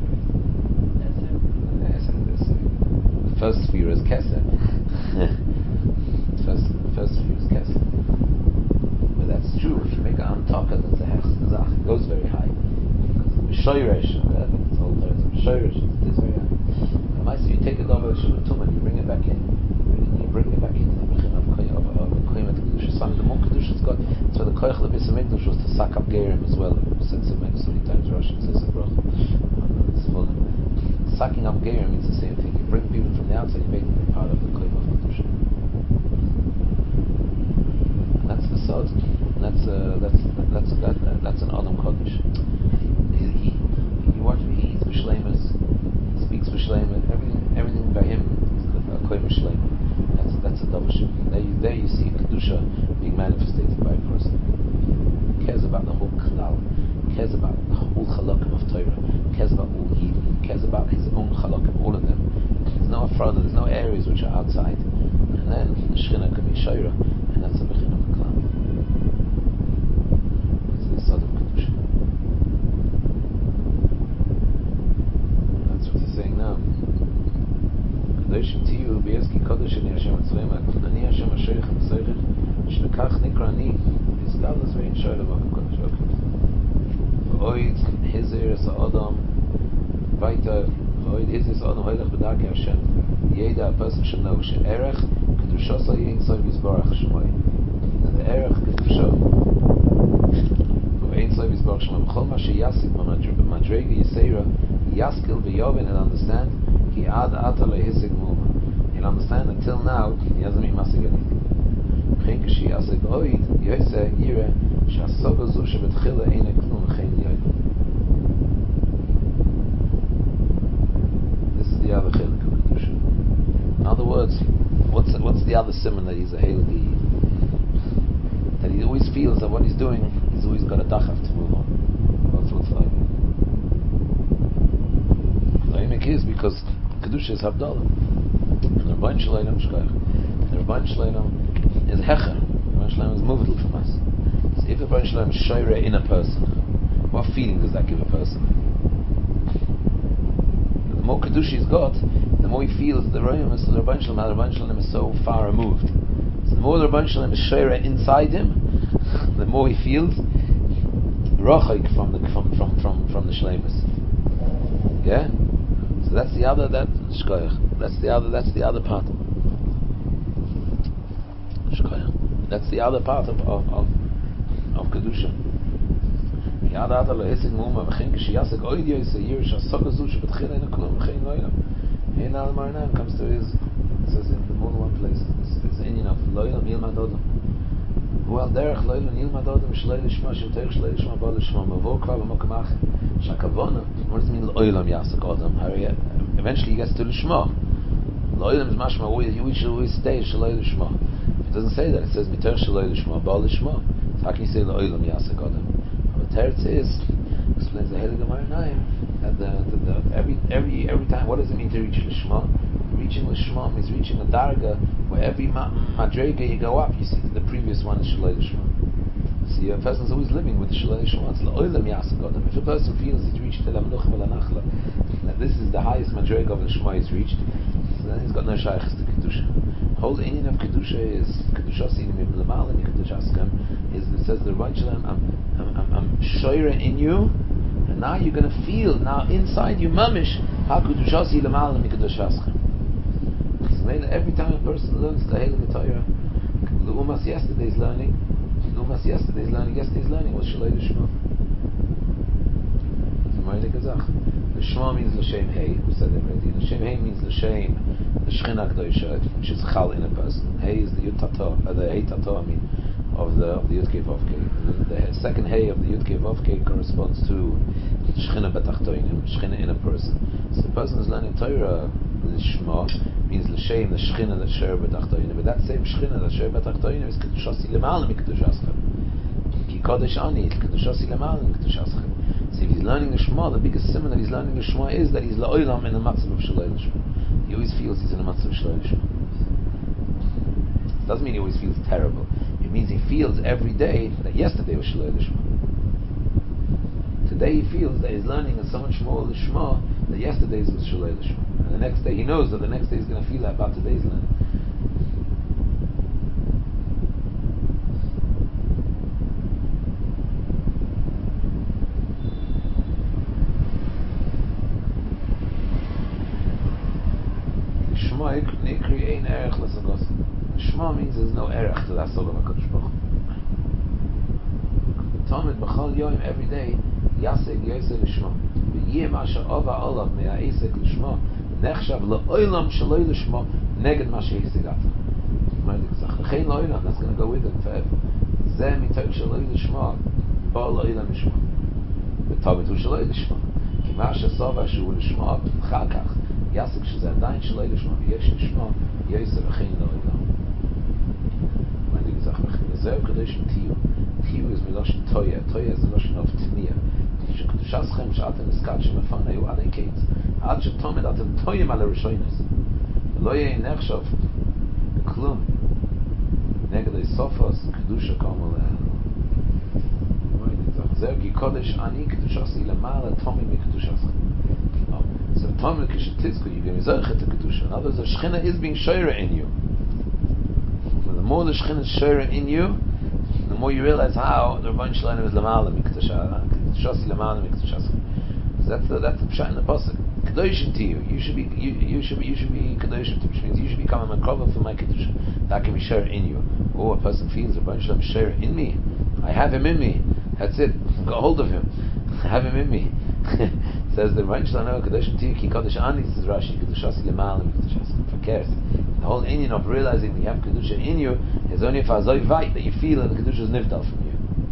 Eser. The first sphere is Keser. first, the first sphere is Keser. But that's true. If you make Gazach, it goes very high. Shoyresh, it's all there. Shoyresh, it is very high. And you take a double Shabbatum and you bring it back in. You bring it back into the Bechin of Koyim Kedusha. Some of the more Kedusha it's got. It's where the Koyach of the Beis HaMikdash was to suck up Gerim as well. Since it makes so many times Rashi says a brach. Sucking up Gerim means the same thing. You bring people from the outside, you make them part of the Koyim of Kedusha. And that's the Sod. And that's uh, that's that's that, that, that's an Adam Kodesh. He, he, you watch me. He eats b'shleimus, speaks b'shleimus. Everything, everything by him is a koyim b'shleimus. That's that's a double ship. There you, there you see kedusha being manifested by a person. He cares about the whole klal. He cares about the whole chalakim of Torah. He cares about all Yidden. He cares about his own chalakim, all of them. There's no afrada. There's no areas which are outside. And then the shechina can be shayra, and that's the bechin of the klal. That's the sod of kedusha. Saying now, Kadoshim Tiyu B'Yezki Kodesh Ani Hashem Atzvema Ani Hashem Asherich HaMesaychich Shlekach Nikra Ani V'Izgalas Ve'in Shoyla V'Ham Kodesh Okay V'Oid Hizir Sa'adam Vaita V'Oid Hizir Sa'adam Hoylech B'Darkei Hashem Yeda a person should know She'erech Kedusha Sa Yein Soy V'Yizbarach Shemoi and the Erech Kedusha V'Ein Soy V'Yizbarach Shemoi V'Chol Ma She'yasik Madrega Yisera Yaskil v'yovin and understand he ad ata lehisig muma. He'll understand until now he hasn't been masig anything. V'chein k'shi yasig oid yoyse yire sh'asoga zu shebetchila eine klum v'chein yoyim. This is the other chelik of kedusha. In other words, what's the, what's the other simon that he's a heilig? That he always feels that what he's doing, he's always got a dachaf to move on. That's what's like. Is because kedusha is havdalah, and the Rebbeinu Shalom shkayach. The Rebbeinu Shalom is hecher. The Rebbeinu Shalom is movable from us. So if the Rebbeinu Shalom is shayre in a person, what feeling does that give a person? The more kedusha he's got, the more he feels the Rebbeinu Shalom. The Rebbeinu Shalom, the Rebbeinu Shalom is so far removed. So the more the Rebbeinu Shalom is shayre inside him, the more he feels rochaik from the from from from from the shleimus. Yeah. So that's the other that shkoyach. That's the other. That's the other part. Shkoyach. That's the other part of of of, of kedusha. Yada ata lehisig muma v'chein k'shiyasek oid yoyse yirish hasogazu shebetchila ina klum v'chein loylam. Here now the Maranam comes to his. It says in the more than one place. It's the Indian of loylam yilmad odom. Well, derech loylam yilmad odom shlei lishma shem teich shlei lishma ba lishma mavor kvar v'mokem acher. Shakavona. What does it mean loylam yasek odom? Eventually he gets to lishma. Loylam is mashma. We should always stay shlei lishma. It doesn't say that. It says miteich shlei lishma ba lishma. So how can you say loylam yasek odom? The teretz is explains the Heilige Maranayim that the, the, the every every every time. What does it mean to reach lishma? Reaching lishma means reaching a darga where every ma- madrega you go up, you see the previous one is shalei lishma. See, a person's always living with the shalei lishma. It's lo'olam yasek odom. If a person feels he's reached the lamnuch v'lanachla, that this is the highest madrega of lishma he's reached, so then he's got no shaykhs to kedusha. Whole Indian of kedusha is kedusha sinim ibn lamal and kedusha askem is it says the Rebbeinu Shalom I'm I'm I'm, I'm shoyre in you, and now you're going to feel now inside you mamish how kedusha si lamal and kedusha askem. Every time a person learns the Heilige Torah, the umas yesterday's learning, the umas yesterday's learning, yesterday's learning was shalei lishma. The Shema means l'shem hey. We said that already. L'shem hey means l'shem the Shechina Kedosha, which is chal in a person. Hey is the Yud Tato, uh, the Hey Tato, I mean, of the of the Yud Kei Vav Kei. The, the second Hey of the Yud Kei Vav Kei corresponds to Shechina B'tachtoinim, Shechina in a person. So the person is learning Torah. The Shema means l'shem the Shechina that share B'tachtoinim, but that same Shechina that share B'tachtoinim is Kedushasi L'mal Mikdushaschem. Ki Kodesh Ani Kedushasi L'mal Mikdushaschem. So if he's learning the Shema, the biggest simon that he's learning the Shema is that he's la'olam in the matzav of shalei lishma. He always feels he's in a matzav of shalei lishma. It doesn't mean he always feels terrible. It means he feels every day that yesterday was shalei lishma. Today he feels that he's learning so much more lishma that yesterday's was shalei lishma. And the next day he knows that the next day he's going to feel that about today's learning. Shema Nikri Ein Erech L'Sagos. Shema means there's no erech to that soul of HaKadosh Baruch Hu. Talmud B'chol Yom, every day, Yaseg Yoseh L'Shema. V'yeh Masha Ova Olav Me'a'esek L'Shema Nechshav L'Oilam Shaloi L'Shema Neged Masha Yeseg Ata. L'chein L'Oilam, that's going to go with him forever. Zeh Mitok Shaloi L'Shema Ba L'Oilam L'Shema. V'Talmud Hu Shaloi L'Shema Ki Masha Sova Shu L'Shema Chal Kach Yasek Sheze Adayin Shaloi L'Shema V'yesh L'Shema Yoseh L'chein L'Oilam. Zeh Kadeshim Tiyu. Tiyu is Miloshin Toya. Toya is the Miloshin of Tmiya. Shaschem Shatem Eskatchem Afanei Alei Kates. Ad Shetomed Atem Toyim Ala Rishonos. Lo Yei Nechshav Klum. Neged Sofos Kedusha Kamol. Zeh Ki Kodesh Ani Kedushasi Lamala Tomim Kedushasi. So Tomim Kishetizku you give me Zerchet to Kedusha. In other words, the Shechina is being Shoira in you. The more the Shechina is Shoira in you, the more you realize how the Rebbeinu Shalom is Lamala Mikdusha. Shasi Lamana Mikdusha. That's the that's the pshat in the pasuk. Kedoshim to you. You should be you, you should be you should be kedoshim to me, which means you should become a makova for my kedusha. That can be shared in you. Or a person feels the Rebbeinu Shalom share in me. I have him in me. That's it. Got hold of him. I have him in me. Says the Rebbeinu Shalom kedoshim to you. Ki kodesh ani says Rashi kedushasi lamala Mikdusha. Who cares? The whole inyan of realizing that you have kedusha in you is only if azoi vayt that you feel that the kedusha is nivdal from you.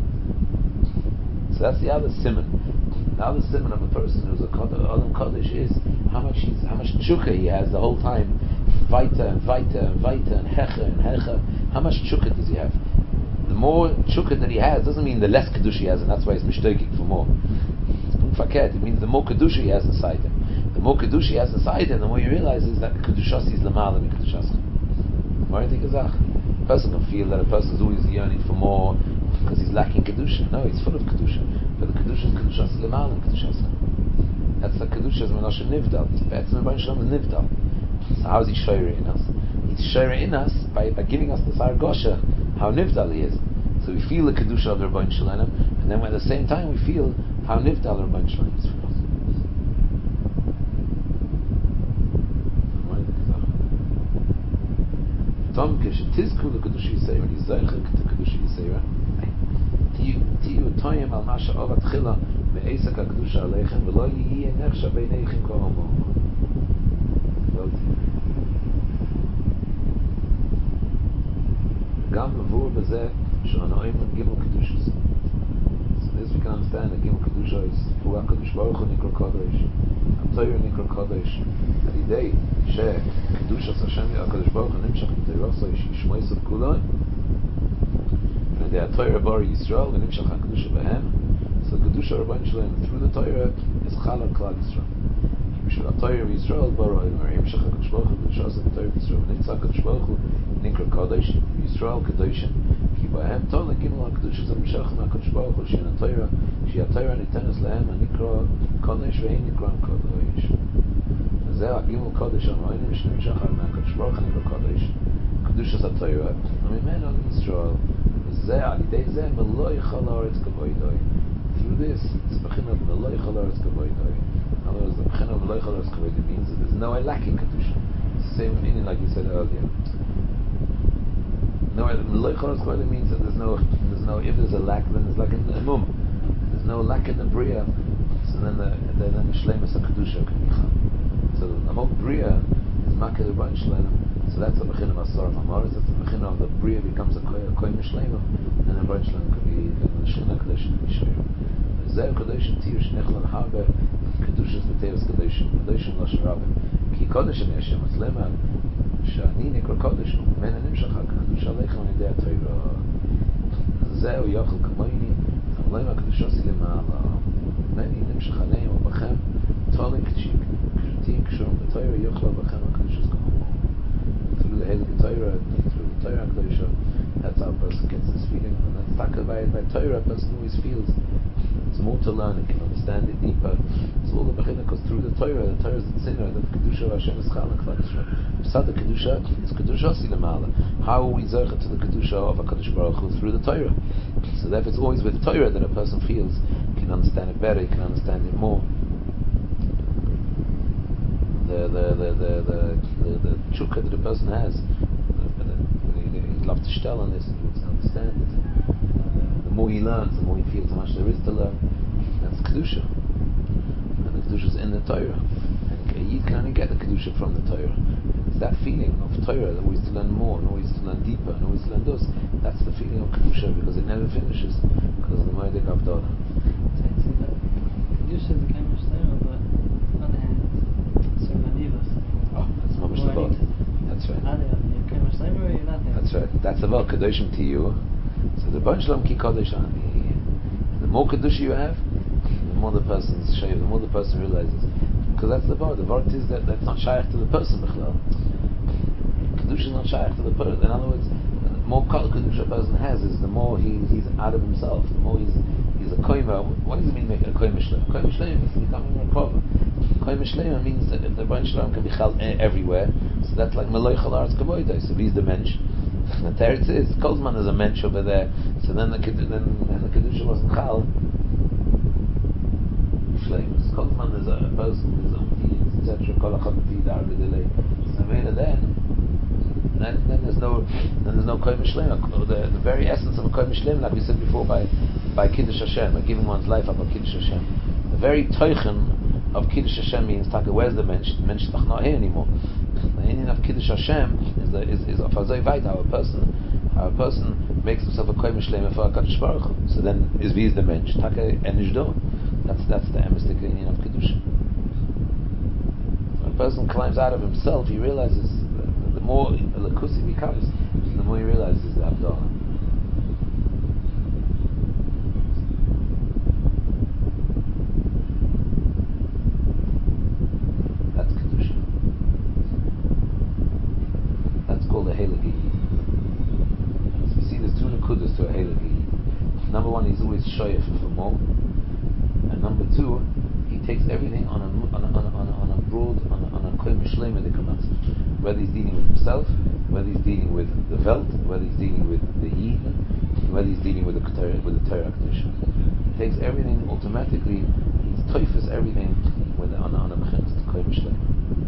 So that's the other simon. The other simon of a person who's a Adam Kodesh is how much he's, how much tshuka he has the whole time. Vaita and vaita and vaita and hecha and hecha. How much tshuka does he have? The more tshuka that he has doesn't mean the less kedusha he has, and that's why he's mishtaking for more. Don't forget, it means the more kedusha he has inside him. The more kedusha he has inside him, the more you realize is that kedushasi is lamala min kedushasi. What do you think of that? A person can feel that a person is always yearning for more because he's lacking kedusha. No, he's full of kedusha. But the kedusha is kedushas lemal and kedushas. That's the kedusha is menashe nivdal. Be'etzem Rebbeinu Shalom is nivdal. So how is he shoyre in us? He's shoyre in us by, by giving us the sargosha how nivdal he is. So we feel the kedusha of the Rebbeinu Shalom, and then at the same time we feel how nivdal the Rebbeinu Shalom is for us. Tom keshetizku the kedusha yisera, and he's zeichek to kedusha yisera. תהיו טועים על מה שאוב התחילה מעסק הקדושה עליכם ולא יהיה נחשב בעיניכם כהומו. גם מבואר בזה שהנועים הם גימל קדושס. So this we can understand that גימל קדושה is הוא הקדוש ברוך הוא נקרא קודש, התויר נקרא קודש, על ידי שקדושת השם הקדוש ברוך הוא נמשך בתוירוסו ישמעו את כולו. The Torah Bar Yisrael, and Nimshach HaKedusha Behem. So the Kedusha Rebbeinu Shalom through the Torah is Chal on Klal Yisrael. Mishul HaTorah Yisrael Bar Nimshach HaKadosh Baruch Hu Kedusha the Torah Yisrael. Nimtzah HaKadosh Baruch Hu Nikra Kodesh Yisrael Kedoshin. Ki Behem Tola Gimel HaKedusha Zeh Nimshach HaKadosh Baruch Hu Shein HaTorah She HaTorah Nitenes Lehem HaNikra Kodesh Ve'ein Nikra Kodesh. Zeh HaGimel Kodesh HaMoinim Nimshach HaKadosh Baruch Hu Nikra Kodesh Kedusha HaTorah Amimenu Yisrael. Through this, it's b'china of Meloi Chalaretz Kavoidoi. In other words, the b'china of Meloi Chalaretz Kavoidoi means that there's no lacking kedusha. Same meaning like you said earlier. No, Meloi Chalaretz Kavoidoi means that there's no, there's no. If there's a lack, then there's like in the mum. There's no lack in the bria, so then the then the shleimus of kedusha can be chal. So the whole bria is maked the Rebbeinu Shalom. So that's the b'china of Asar Mamoris. That's the b'china of the bria becomes a koy mishlema, and the Rebbeinu Shalom could be the shechina kodesh could be shayr. Zeh kodesh tir shnechlan harbe kedushas v'teres kodeshim kodeshim lashon rabim ki kodeshim yashem atzlema shani nikra kodesh u'men nimshach ha'kedusha aleichem nidei ha'torah zeh u'yochel kamoini amleim ha'kedushasi lema'ala meni nimshach aleim u'bachem tolik chik kshtim kshum b'torah yochel b'chem ha'kedushas kamomo. Through the Heilige Torah, through the Torah HaKadosh, that's how a person gets this feeling, and that's tackled by, by Torah. A person always feels it's more to learn, and can understand it deeper. It's all the bechina, because through the Torah, the Torah is the sinner, the Kedusha of Hashem is Chal and Klal Yisrael. Beside the Kedusha, it's Kedusha Silamala. How are we zercha to the Kedusha of HaKadosh Baruch Hu? Through the Torah. So therefore it's always with Torah that a person feels, can understand it better, can understand it more. the the the the the, the, the chukka that the person has. He'd love to stell on this, he wants to understand it. The more he learns, the more he feels how much there is to learn. That's kedusha, and the kedusha is in the Torah. And you can only get the kedusha from the Torah. It's that feeling of Torah that always to learn more, and always to learn deeper, and always to learn those. That's the feeling of kedusha, because it never finishes because of the Moedik Avdala. Kedusha is a kind of shleima, but on the other hand, it's sort of anivas. Oh, that's mamash the ball. That's right. Are they? You're kind of shleima, or you're not there? That's right. That's about Kedoshim to you. So the Baruch Shalom Ki Kodesh Ani. The more Kedusha you have, the more the person's shaykh, the more the person realizes. Because that's the bar. The bar is that that's not shaykh to the person, Bichlal. Kedusha is not shaykh to the person. In other words, the more Kedusha a person has, is the more he, he's out of himself. The more he's he's a koima. What does it mean make a koima shleim? Koima shleim means becoming a kova. Koima shleim means that the Baruch Shalom can be chal everywhere. So that's like Meloi Chal Aretz Kavodah. So he's the mensch. And there it is. Kolzman is a mensch over there. So then the then, then the kedusha wasn't chal. Shleimus. Kolzman is a person with his own feelings, et cetera. Kol achad b'fi dar b'delay. So then, then then there's no then there's no koyim shleim. The, the very essence of a koyim shleim, like we said before, by by kiddush Hashem, by giving one's life up by kiddush Hashem. The very toichen of kiddush Hashem means, taka, where's the mensch? The mensch is not here anymore. The meaning of kiddush Hashem is the, is is of hazoi vayta. How a person how a person makes himself a koyim shleim for a Kadosh Baruch Hu. So then is wie is the mensch? Taka enishdo. That's that's the emistic meaning of kedusha. When a person climbs out of himself, he realizes the, the more lakusi becomes, the more he realizes the Abdallah. That's kedusha. That's called a helagi. As we see, there's two nakudas to a helagi. Number one, he's always shoyef for more. And number two, he takes everything on a on a, on a, on a, on a broad on a, on a koyim shleima dikamatz. Whether he's dealing with himself, whether he's dealing with the Welt, whether he's dealing with the Yid, whether he's dealing with the Torah, with the Torah Kedusha. He takes everything automatically. He's toifus everything with on a, on a mechenes to koyim shleima.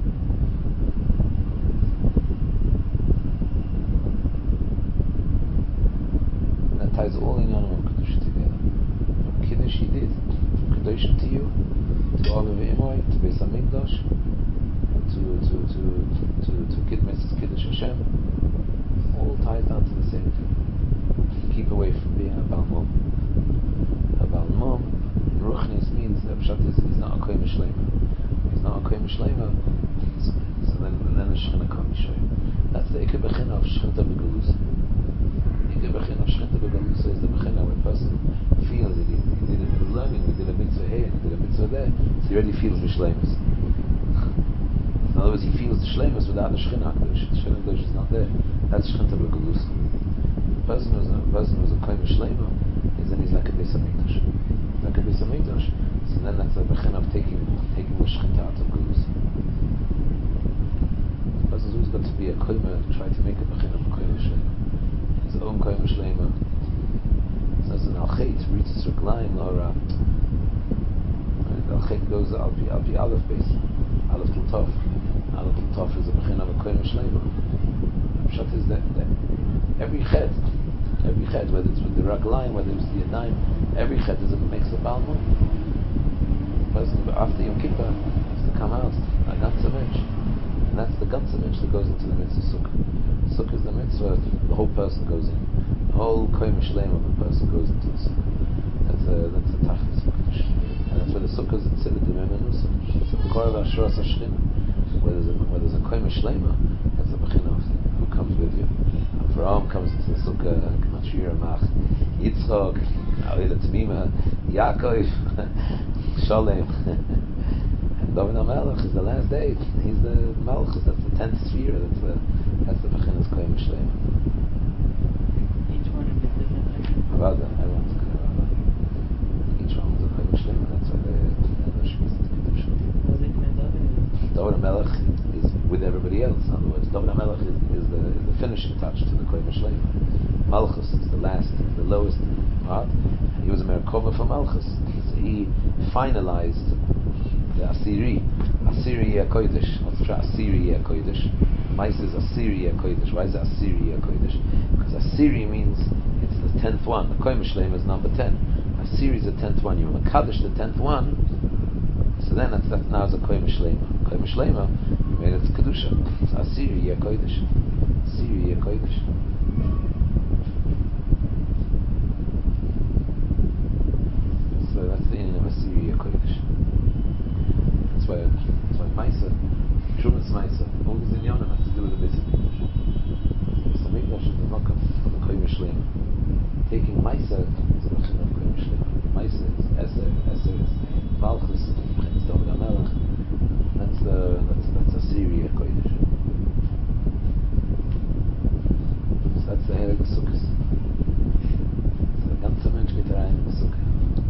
That ties all in Yonam and Kedusha together. Kiddush he did. Kedoshim to you, to Olav Imoy, to Beis Hamikdash, to to to to to Kidmes Kiddush Hashem, all ties down to the same thing. Keep away from being a Baal Mom. A Baal Mom in Ruchnis means that Pshat is he's not a Koyim Shleima. He's not a Koyim Shleima. So, so then then the Shechina can't be shown. That's the Ikar Bechina of Shechina Begalusa. Ikar Bechina of Shechina Begalusa is the Bechina where a person feels it. He, he did a bit of learning, he did a mitzvah here, he did a mitzvah there, so he already feels the shleimus. In other words, he feels the shleimus without the Shechina HaKadosh. The Shechina HaKadosh is not there. That's Shechina Begalusa. The person who's a person who's a koyim shleima is then he's like a Beis Hamikdash. Like a Beis Hamikdash. So then that's the bechina of taking taking the Shechina out of Galusa. The person's always got to be a koyim to try to make a bechina of a koyim shleima. His own koyim shleima. As an al-chet, reaches Reklayim, Lahara. Al-chet goes al-pi al-pi aleph base. Aleph to tov. Aleph to tov is a bechina of a koyim shleima. Pshat is that, that every chet, every chet, whether it's with the Reklayim, whether it's the Yadayim, every chet is a, makes a Baal Mom. The person after Yom Kippur has to come out, a ganze mensch. And that's the ganze mensch that goes into the mitzvah sukkah. Sukkah is the mitzvah, the whole person goes in. The whole koyim shleim of a person goes into the sukkah. That's a that's a tachlis makadosh, and that's where the sukkah is considered the memanusa. It's the core of Ashras Hashchina. Where there's a where there's a koyim shleima, that's the bechina of who comes with you. Avraham comes into the sukkah, Kamashira Mach, Yitzchok, Avila Tamima, Yaakov, Shalem, and David HaMelech is the last day. He's the Malchus. That's the tenth sphere. That's the that's the bechina's koyim shleima. About that, I want to go about that. Each one was a koyim shleima. That's why they the Shmos to Kedusha. David HaMelech is with everybody else. In other words, David HaMelech is, is the is the finishing touch to the koyim shleima. Malchus is the last, the lowest part. He was a Merkava for Malchus. So he finalized the Asiri, Asiri Kodesh. What's Asiri Kodesh. Maisa is Asiri Kodesh. Why is it Asiri Kodesh? Because Asiri means it's the tenth one. The Koim Shlema is number ten. Asiri is the tenth one. You want to Kaddish the tenth one, so then that's, that's now is a Koim Shlema. Koim Shlema, you made it Kedusha. So Asiri Kodesh. Asiri Kodesh. So that's the ending of Asiri Kodesh. That's why, that's why Maisa, Truman's Maisa, all these inyanim have to do with the Beit HaMikdash. So Mikdash is the Makam of the Koim Shlema. Taking Maisa is a Makam of Koim Shlema. Maisa is Eser, Eser is Malchus, it's David HaMelech. That's the, that's, that's Asiri Kodesh. So that's the Heilige Sukkos. So the ganze Mensch geht rein in the Sukkah.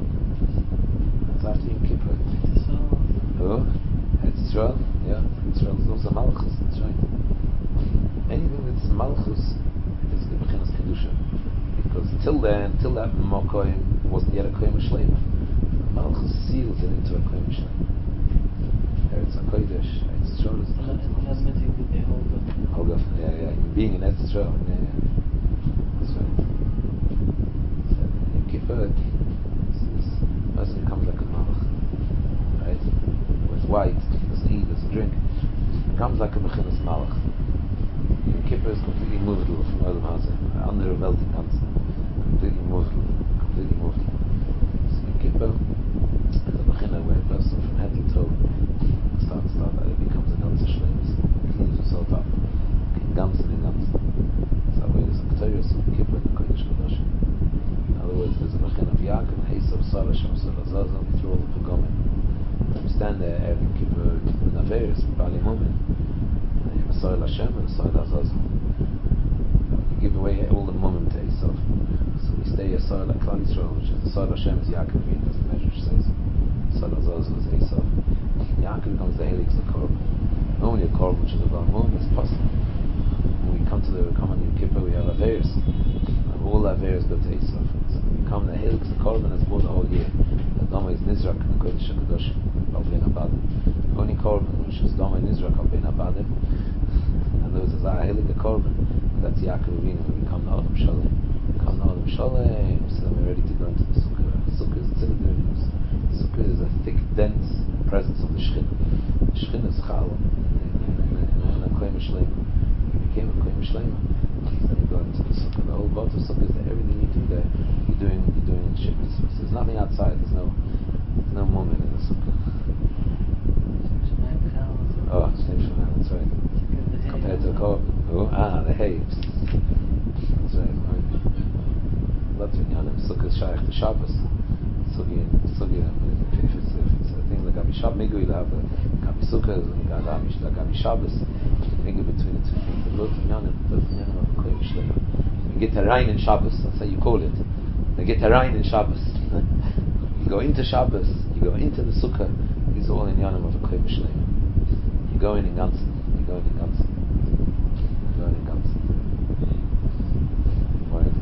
That's after Yom Kippur. Oh, it's Israel, yeah. Israel is also Malchus, that's right. Anything that's Malchus is the Bechinas Kedusha. Because till then, till that Mokoim wasn't yet a Koim Shlema. Malchus seals it into a Koim Shlema. Eretz HaKodesh, Eretz Israel is Bechinas Kedusha. Holga, yeah, yeah. Being in Eretz Israel, yeah, yeah. That's right. So, Yom Kippur, the person becomes like a Malach. Right? It's white, doesn't eat, doesn't drink. It becomes like a Bechinas Malach. Yom Kippur is completely movable from Olam Hazeh, under a melting Ganzen. Completely movable, completely movable. So Yom Kippur is a Bechina where a person from head to toe starts, start that it becomes a Ganzen Shleimus. It cleans himself up. In Ganzen, in Ganzen. So that way there's a Keteris of Yom Kippur and the Kodesh Kodesh. In other words, there's a Bechina of Yaakov, Hesav, Sarah, Shem, Sarah, Zaza, we throw all the Pagomim. We stand there every Kippur in Averis, Bali Mumin, and you have a Soil Hashem and a Soil Azazel. You give away all the Mumin to Esav. So we stay a Soil Klal Yisrael, which is the Soil Hashem is Yaakov, as the Medrash says. Soil Azazel is Esav. Yaakov becomes the Helix of Korban. Only a Korban, which is a Bar Mumin, is possible. When we come to the common Yom Kippur, we have Averis. And all Averis go to Esav. So we come the Helix of Korban as well the whole year. The Dama is Nizrak and the Kodesh HaKadosh. Only Korban, which is Dama Nizrak al Ben Abadim, and there was a Zahilika Korban, that's Yaakov Avinu. We come to Adam Shalom, come to Adam Shalom, so we're ready to go into the Sukkah. Sukkah is Tzidus. Sukkah is a thick, dense presence of the Shechin. The Shechin is Chal, and a Koim Shlema. You became a Koim Shlema, then you go into the Sukkah. The whole part of Sukkah is that everything you do there, you're doing, you're doing in Shibbutz. So there's nothing outside. There's no, there's no moment in the Sukkah. Oh, it's named Shemai, that's right. Compared to the Korban. Oh, ah, the hay. That's right. Lots of Inyanim. Sukkah is Shaykh to Shabbos. Sugi, Sugi, if it's, if it's a thing like Gabi Shabbos, maybe we'll have a Gabi Sukkah and Gabi Shabbos. Maybe between the two things. There's lots of Inyanim. Lots of Inyanim of the Koim Shlema. You get Harayin in Shabbos, that's how you call it. They get Harayin in Shabbos. You go into Shabbos, you go into the Sukkah. These are all Inyanim of the Koim Shlema. Going in Ganzen, you're going in Ganzen, you're going in Ganzen. Right?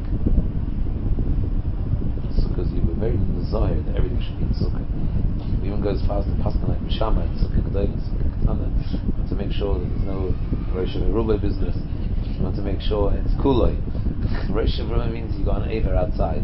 Sukkahs, you were very desired that everything should be in Sukkah. We even go as far as the Pascha like Mishama in Sukkah Gedolim, Sukkah Ketana. We want to make sure that there's no Rosh Hashanah business. We want to make sure it's Kuloi. Rosh Hashanah means you got an Aver outside.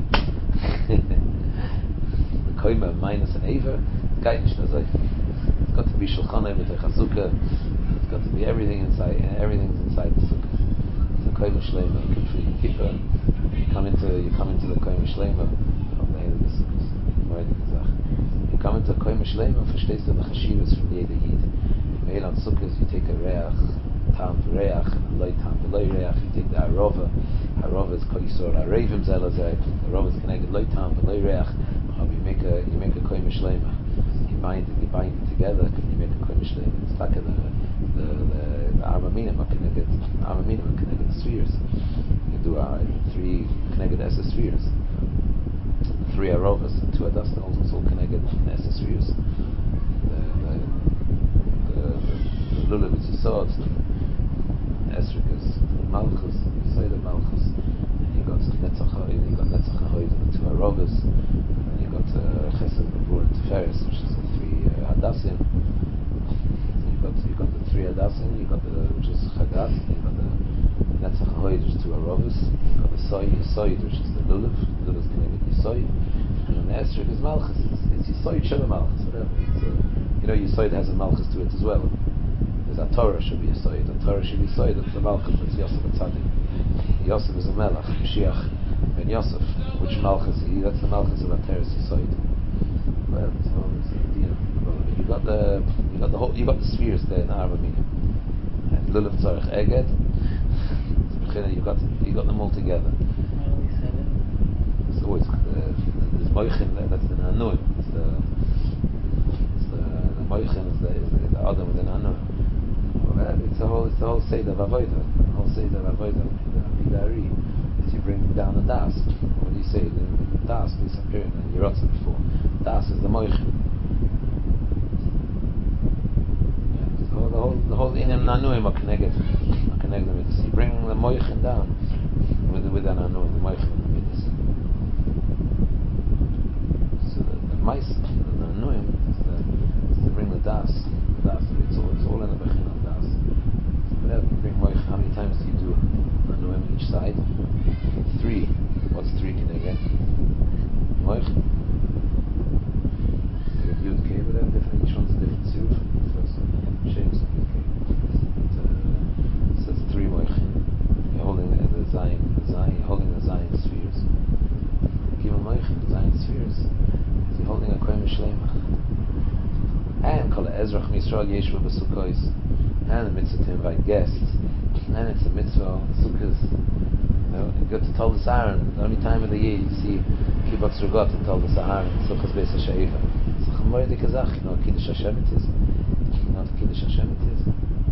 The Koima minus an Aver, Gaitish Nazai. It's got to be Shulchanai with the Chazukah. It's got to be everything inside, and everything's inside the Sukkah. The Koim Shlema, you can free Kippur. You come into, you come into the Koim Shlema of the Heilige Sukkahs. Right, you come into the Koim Shlema, verstehst du the Chashivas from the Yid. Meil on Sukkahs, you take a Reach, Tam Reach, and Loi Tam Loi Reach. You take the Arova. Arova is Koisor Arevim Zelazai. Arova is connected Loi Tam Loi Reach. You make a, you make a Koim Shlema. You bind it, you bind it together, and you make a Koim Shlema. It's like the the the Armaminim are connected. Armaminim are connected spheres. You do uh, three connected Esa spheres. Three Arovas and two Adasta, also connected Esa spheres. The the the Lulav is Yisod, Esrik is Malchus, Yisod of Malchus, and you got Netzach HaHoyd, you got Netzach HaHoyd and the two Arovas, and you got Chesed, Bavur, and Tiferes, which is the three uh, Hadassim. You got you got the three Hadassim. Esrog is Malchus. It's, it's Yisoid Shel Malchus, whatever. It's, uh, you know, Yisoid has a Malchus to it as well. There's a Torah should be Yisoid. A Torah should be Yisoid. It's the Malchus. It's Yosef Atzadik. Yosef is a Melech, Mashiach ben Yosef. Which Malchus? He, that's the Malchus of Ateres Yisoid. Well, it's all this idea. You got the, you got the whole, you got the spheres there in Arba Minim. And Lulav Tzarech Eged. You got, you got them all together. So it's uh, there's Moichin, that's the Nanuim. It's the, it's the, the Moichin is the, is the, the Adam with the Nanuim. Well, it's the whole, it's the whole Seder of Avodah. The whole Seder of Avodah, the Bidari, is you bring down the Das. What do you say? The, the Das disappearing, and you wrote it before. Das is the Moichin. Yeah, so the whole, the whole Inim Nanuim are connected. Are connected with this. You bring the Moichin down with with the Nanuim, the Moichin with this. So the, the mice, the Nanuim, is, the, is to bring the Das. The Das, it's all, it's all in the Bechin of Das. So whenever you bring Moich, how many times do you do Nanuim each side? Three. What's three can I get? Moich. Yud K, but different, each one's a different siruf. First one, Shames of Yud K. So it's three Moich. You're holding the, the Zayin, the Zayin, you're holding the Zayin spheres. Given Moich, the Zayin spheres. You're holding a Koyim Shlema. And Kol Ezrach Misrael Yeshua B'Sukkos. And the mitzvah to invite guests. And it's a mitzvah, Sukkos. You know, you go to Tol Aaron. The only time of the year you see Kibbutz Rugot and Tol Aaron, Sukkos Beis HaSheiva. It's a Chamoyde Kazach, you know what Kiddush Hashem it is. You know what Kiddush Hashem it is.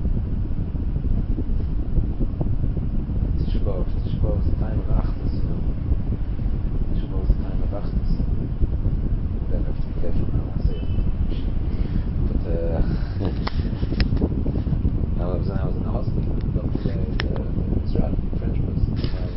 Tisha B'Av. Tisha B'Av is the time of Achdus, you know. Tisha B'Av is the time of Achdus. Then I have to be careful now when I say it. But, uh, I was, I was in the hospital. The doctor there, the, the Israeli French person.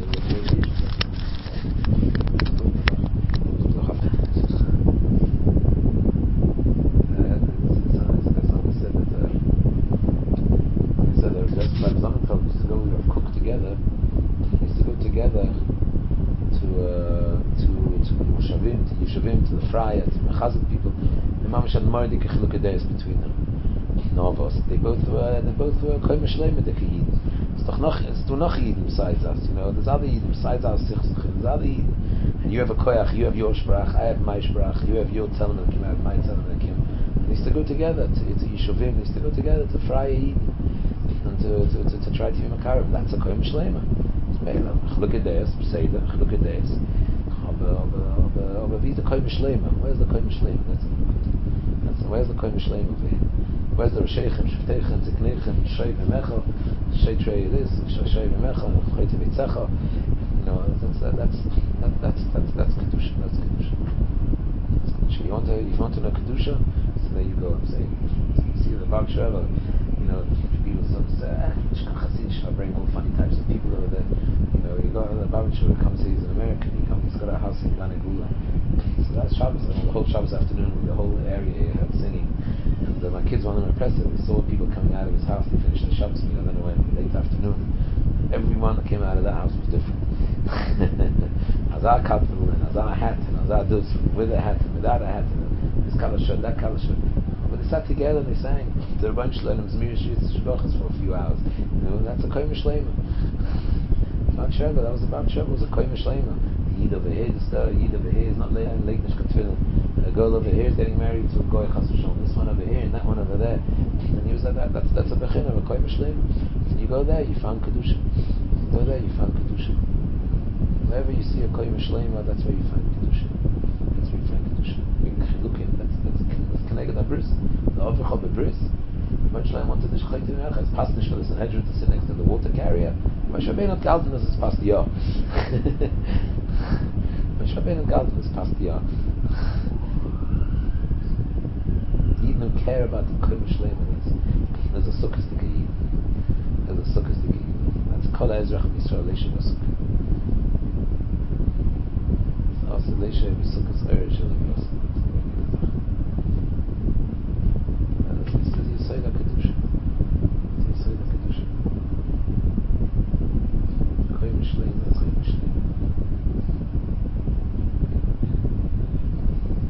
To the Fraya, to the Chazak people, the Mamash had more dik chilukei between them. No of us. They both were. They both were koyim shleim dik yidin. It's doch noch. It's do noch yidin besides us. You know, there's other yidin besides us. There's other yidin, and you have a koyach. You have your sprach. I have my sprach. You have your telem elikim. I have my telem elikim. It needs to go together. To, to yishuvim needs to go together to Fraya yidin, and to to, to, to try to be makarim. That's a koyim shleima. It's meila chilukei deis. Seder chilukei deis. Where's the Koyim Shlema? Where's the Koyim Shlema? That's, that's where's the Koyim Shlema over here? Where's the Rishaychem, Shiftechem, Ziknechem, Shay V'Mecha, Shay Trey this, Shay V'Mecha, Chay Tevitzecha? You know, that's that's that's that's that's that's kedusha. That's kedusha. That's kedusha. You want to you want to know kedusha? So there you go. I'm saying, you see the Bag Sheva. You know, people sometimes say, ah, I bring all funny types of people over there. You know, you got the Bab Sheva comes here. He's an American. He comes. He's got a house in Ganegula. So that's Shabbos, and the whole Shabbos afternoon, the whole area here had singing. And uh, my kids wanted to impress it. We saw people coming out of his house. They finished the Shabbos meal, and then it went late afternoon. Everyone that came out of that house was different. Azar Katful, and Azar hat, and Azar Dus, with a hat, and without a hat, and this color shirt, that color shirt. But they sat together and they sang. The Rabban Shlomo Zmir Shitz Shvachas for a few hours. You know, that's a Koyim Shlema. Bab Sheva, that was the Bab Sheva, was a Koyim Shlema. Yid over here, the star, Yid over here is not Leah and Leignish Katfilin. A girl over here is getting married to a Goy Chas V'Shalom. This one over here and that one over there. And he was like that. That's that's a bechin of a Koyim Shlema. And you go there, you found Kedusha. You go there, you found Kedusha. Wherever you see a Koyim Shlema, that's where you find Kedusha. That's where you find Kedusha. Look in, that's that's that's connected to Bris. The Avricha B'Bris. When Shlomo wanted the Shechayt in Melech, it's past the Shlomo Sanhedrin to sit next to the water carrier. Moshe Rabbeinu Galton is past the Yah. Moshe Rabbeinu Galton is past the Yah. Yidden who care about the Koyim Shlema. There's a sukkahstik Yidden. There's a sukkahstik Yidden. That's Kol Ezrach Yisrael Leisha V'Sukkah. Also Leisha V'Sukkah's Eresh Elim Yosef. And at least there's Yisrael HaKadosh. Yisrael HaKadosh. Koyim Shlema, Koyim Shlema.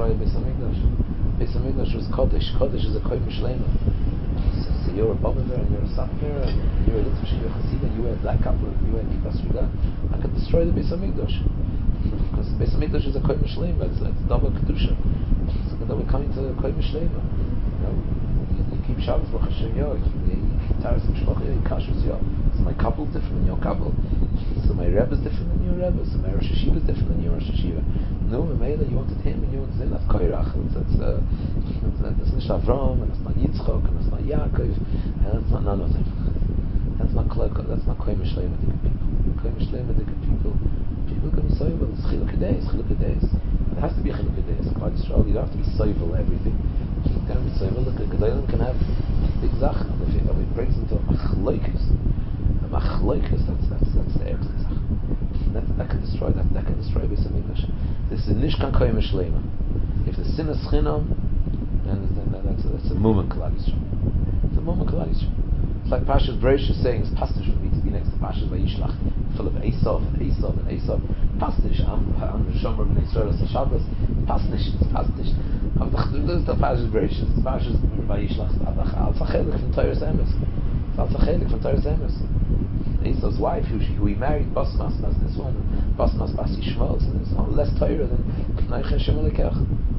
destroy Beis Hamikdash. Beis Hamikdash was Kodesh. Kodesh is a Koy Mishlema. So, so you're a Bobaver and you're a Sapphire and you're a Litvish and you're a Hasid and you wear black couple and you wear Kippah Sruga. I could destroy the Beis Hamikdash. Because the Beis Hamikdash is a Koy Mishlema. It's, it's double Kedusha. So then we're coming to Koy Mishlema. You know, you, you keep Shabbos, Baruch Hashem, yo, you keep Taras and Shmoch, you keep Kashrus, yo. So my couple is different than your couple. So my Rebbe is different than your Rebbe. So my Rosh Hashiva is different than your Rosh Hashiva. No, Mamela, you wanted him and you wanted him. That's Koirach. That's uh, that's not Avram, and that's not Yitzchok, and that's not Yaakov, and that's not none of them. That's not Klok. That's not Koy Mishlema Dika people. Koy Mishlema Dika people. People can be soivel. It's Chilukei Deis. Chilukei Deis. There has to be a Chilukei Deis. Klal Yisrael, you don't have to be soivel everything. You can't be soivel. Look, a Gedolim can have big Zach, and if it brings into a Machloikus. A Machloikus, that's that's that's the Eretz Zach. That, that can destroy that. That can destroy Beis Hamikdash. This is Nishkan Koy Mishlema. If the sin is Chinam, then, then, then that's a, that's a moment Klal Yisrael. It's a moment Klal Yisrael. It's like Pashas Bereishis is saying, it's pastish for me to be next to Pashas Vayishlach, full of Esav and Esav and Esav. Pastish. I'm I'm Shomer B'nai Yisrael as Shabbos. Pastish. It's pastish. I'm the the Pashas Bereishis. It's Pashas Vayishlach. Al Tzachelik from Torah's Emes. Al Tzachelik from Torah's Emes. Esau's wife, who, she, who he married, Bas Masmas, this one, Bas Mas Bas Yishmael, and it's not less Torah than Neichen Shem Elekech.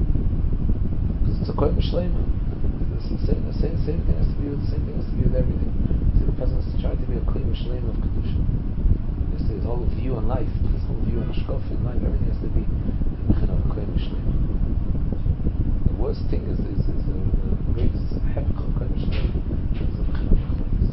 Because it's a Koy Mishlema. The same, the same, same thing has to be with the same thing has to be with everything. So the person has to try to be a Koy Mishlema of Kedusha. Yes, his whole view on life, his whole view on Ashkof in life, everything has to be a Koy Mishlema. The worst thing is, is, is the, the greatest hepech of Koy Mishlema is the Mechin of Achleis.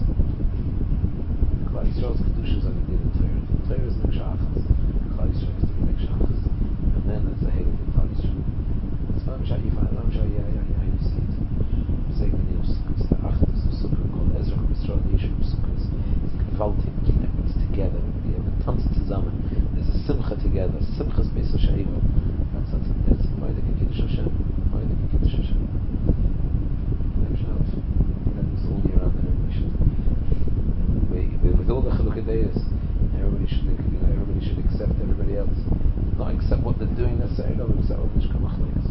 Klal Yisrael's Kedusha is only did in Torah. Torah is Nekshachas. Klal Yisrael is to be Nekshachas. And then it's the Hegel of Klal Yisrael. That's why I'm sure you find it, I'm sure you, you, you, you see it. Say many of Sukkot, the Achtus of Sukkot, called Ezra of Yisrael, Yeshu of Sukkot. It's gewaltig. Everybody's together. Everybody tanzt zusammen. There's a Simcha together. Simcha's Beis HaSha'iva. That's that's that's Moedik and Kiddush Hashem. Moedik and Kiddush Hashem. That was all year round. Everybody should. With all the Chilukei Deis, everybody should, you know, everybody should accept everybody else. Not accept what they're doing necessarily, but accept what Nishka Machleikos.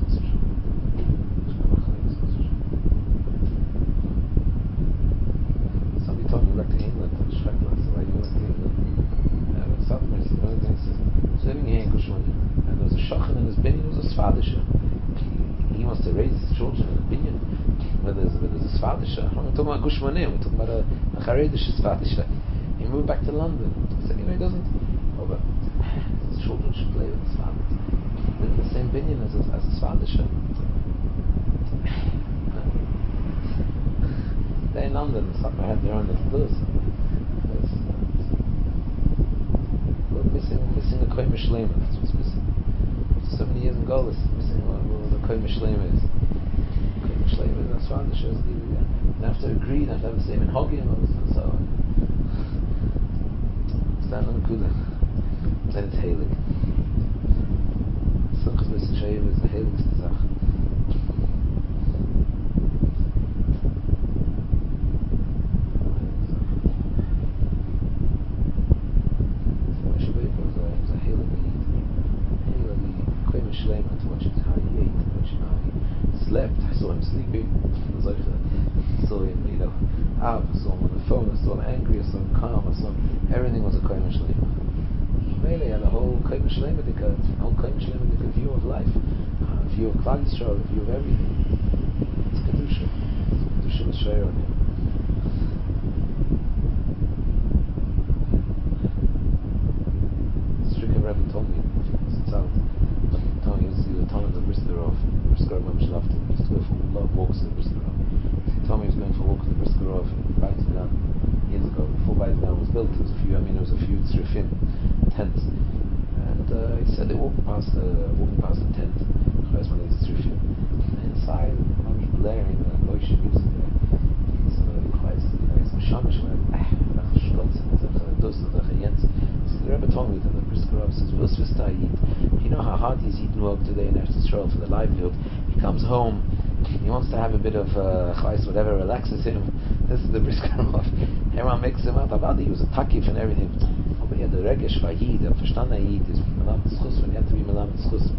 Somebody told me back to England, I was trying to ask why you went to England. I went south and I said, one of the things is, I was living here in Gushmanim, and there was a shochan in his binyan, it was a Sfadisha. He, he wants to raise his children in a binyan, where there's, where there's a Sfadisha. I'm not talking about Gushmanim, we're talking about a, a Charedish Sfadisha. He moved back to London. I said, you know, he doesn't. Oh, but his children should play with his father. Live in the same binyan as his, as his father should. They're in London. Some had their own little doors. We're missing, we're missing the Koy Mishlema. That's what's missing. So many years in Golis, missing what, what the Koy Mishlema is. Koy Mishlema is that's father shows. They have to agree. They have to have the same in Hogim and so on. Stand on the Kuda. Then it's Heilig. Simchas Beis HaSha'iva is the heiligste Sache. So Moshe Rabbeinu was a heilig Yid. Heilig Koy Mishlema, to watch how he ate, to watch how he slept. I saw him sleeping. I saw him, you know, up, I saw him on the phone, I saw him angry, I saw him calm, I saw him, everything was a Koy Mishlema. Really had a whole Koy Mishlema, a whole Koy Mishlema view of life, a view of Klal Yisrael, a view of everything. It's Kedusha. It's Kedusha L'Sheir on him. Stricken Rebbe told me, it's out, he told me he was, he was telling the Briskerov, Briskerov Mamish loved him, he used to go for walks in the Briskerov. He told me he was going for a walk in the Briskerov in Beit Milan years ago, before Beit Milan was built. There was a few, I mean, there was a few tzrifim, tents, and uh, he said they walked past the uh, walking past the tent. That's one of these tzrifim. And inside, I was blaring the Moshe music there. He's quite, you know, he's mashamish when ah, nach Shkotz and nach Dos and nach Jens. So the Rebbe told me that the Briskerov says, "Vos v'sta Yid." You know how hard these Yidden work today in Eretz Yisrael for the livelihood. He comes home. He wants to have a bit of uh, whatever relaxes him. This is the Briskerov. Everyone makes him up. Avadi, he was a takif and everything. Oh, but he had the regesh v'ayid, a verstanden Yid, is melamed schus, when he had to be melamed schus.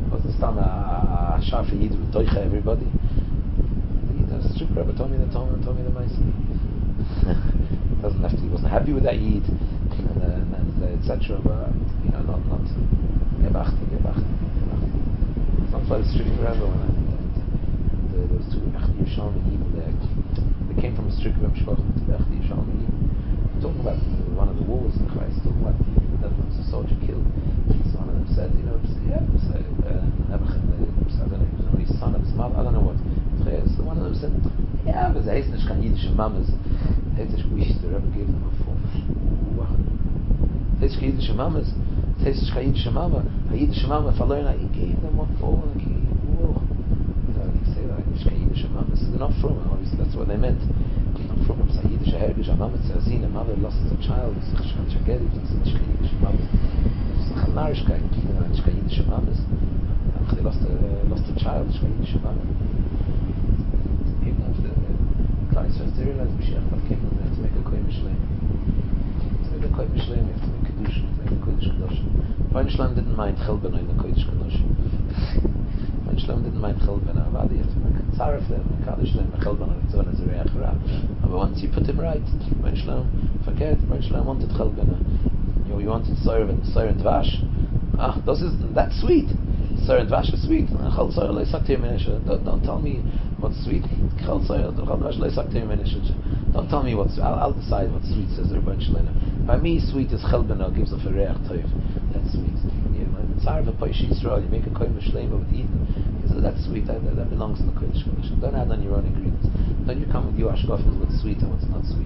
wasn't stam a shafi yid with toicha everybody. The strict rabbi told me that told me, told me the mice. Doesn't have to. He wasn't happy with that yid, and, uh, and uh, et cetera. But you know, not not gebachti, gebachti, gebachti. It's not for the strict rabbi. And, and, and uh, those two Echdi Yerushalmi yid, they, they came from a strict rabbi shkoch to Echdi Yerushalmi yid. Talking about one of the wars in Christ, talking about that was a soldier killed. So one of them said, you know, yeah, so, uh, Nebuchadnezzar, I don't know, he was only son of his mother, I don't know what. So one of them said, yeah, but there isn't kein Yiddish mamas. There isn't wish the Rebbe gave them a phone. There isn't kein Yiddish mamas. There isn't kein Yiddish mama. A Yiddish mama verloren, he gave them one phone. Whoa. You know, you say that, Yiddish kein Yiddish mamas. They're not from him, obviously, that's what they meant. From him, say Yiddish hergish, a mama tzazin, a mother lost a child, it's a shageri, it's a Yiddish mamas. It's a chanarishkeit, you know, it's a Yiddish mamas. They lost a, lost a child, it's a Yiddish mamas. Even after the Klal Yisrael, they realized Mashiach Bal came and they had to make a koy mishleim. To make a koy mishleim, you have to make kedusha, to make a kodesh kadosh. Rabbi Shalom didn't mind chelbena in the kodesh kadosh. Rabbi Shalom didn't mind chelbena, but you have to make a tzaref there, make a kadosh there, make chelbena, it's on as a reach ra. But once you put him right, Rabbi Shalom, forget, Rabbi Shalom wanted chelbena. You know, you wanted soyer and soyer and dvash. Ah, this is, that's sweet. Soyer and dvash is sweet. Chol soyer lo yisaktir minisha. Don't tell me what's sweet. Chol soyer, chol dvash lo yisaktir minisha. Don't tell me what's. I'll, I'll decide what's sweet. Says the Rebbeinu Shalom. By me, sweet is chelbena, gives off a reach toiv. That's sweet. You know, in tzar of a poishi Yisrael, you make a koy mishleim over the Eden. So that's sweet. That, that, that belongs in the kodesh kodesh. Don't add on your own ingredients. Don't you come with your ashkafas what's sweet and what's not sweet.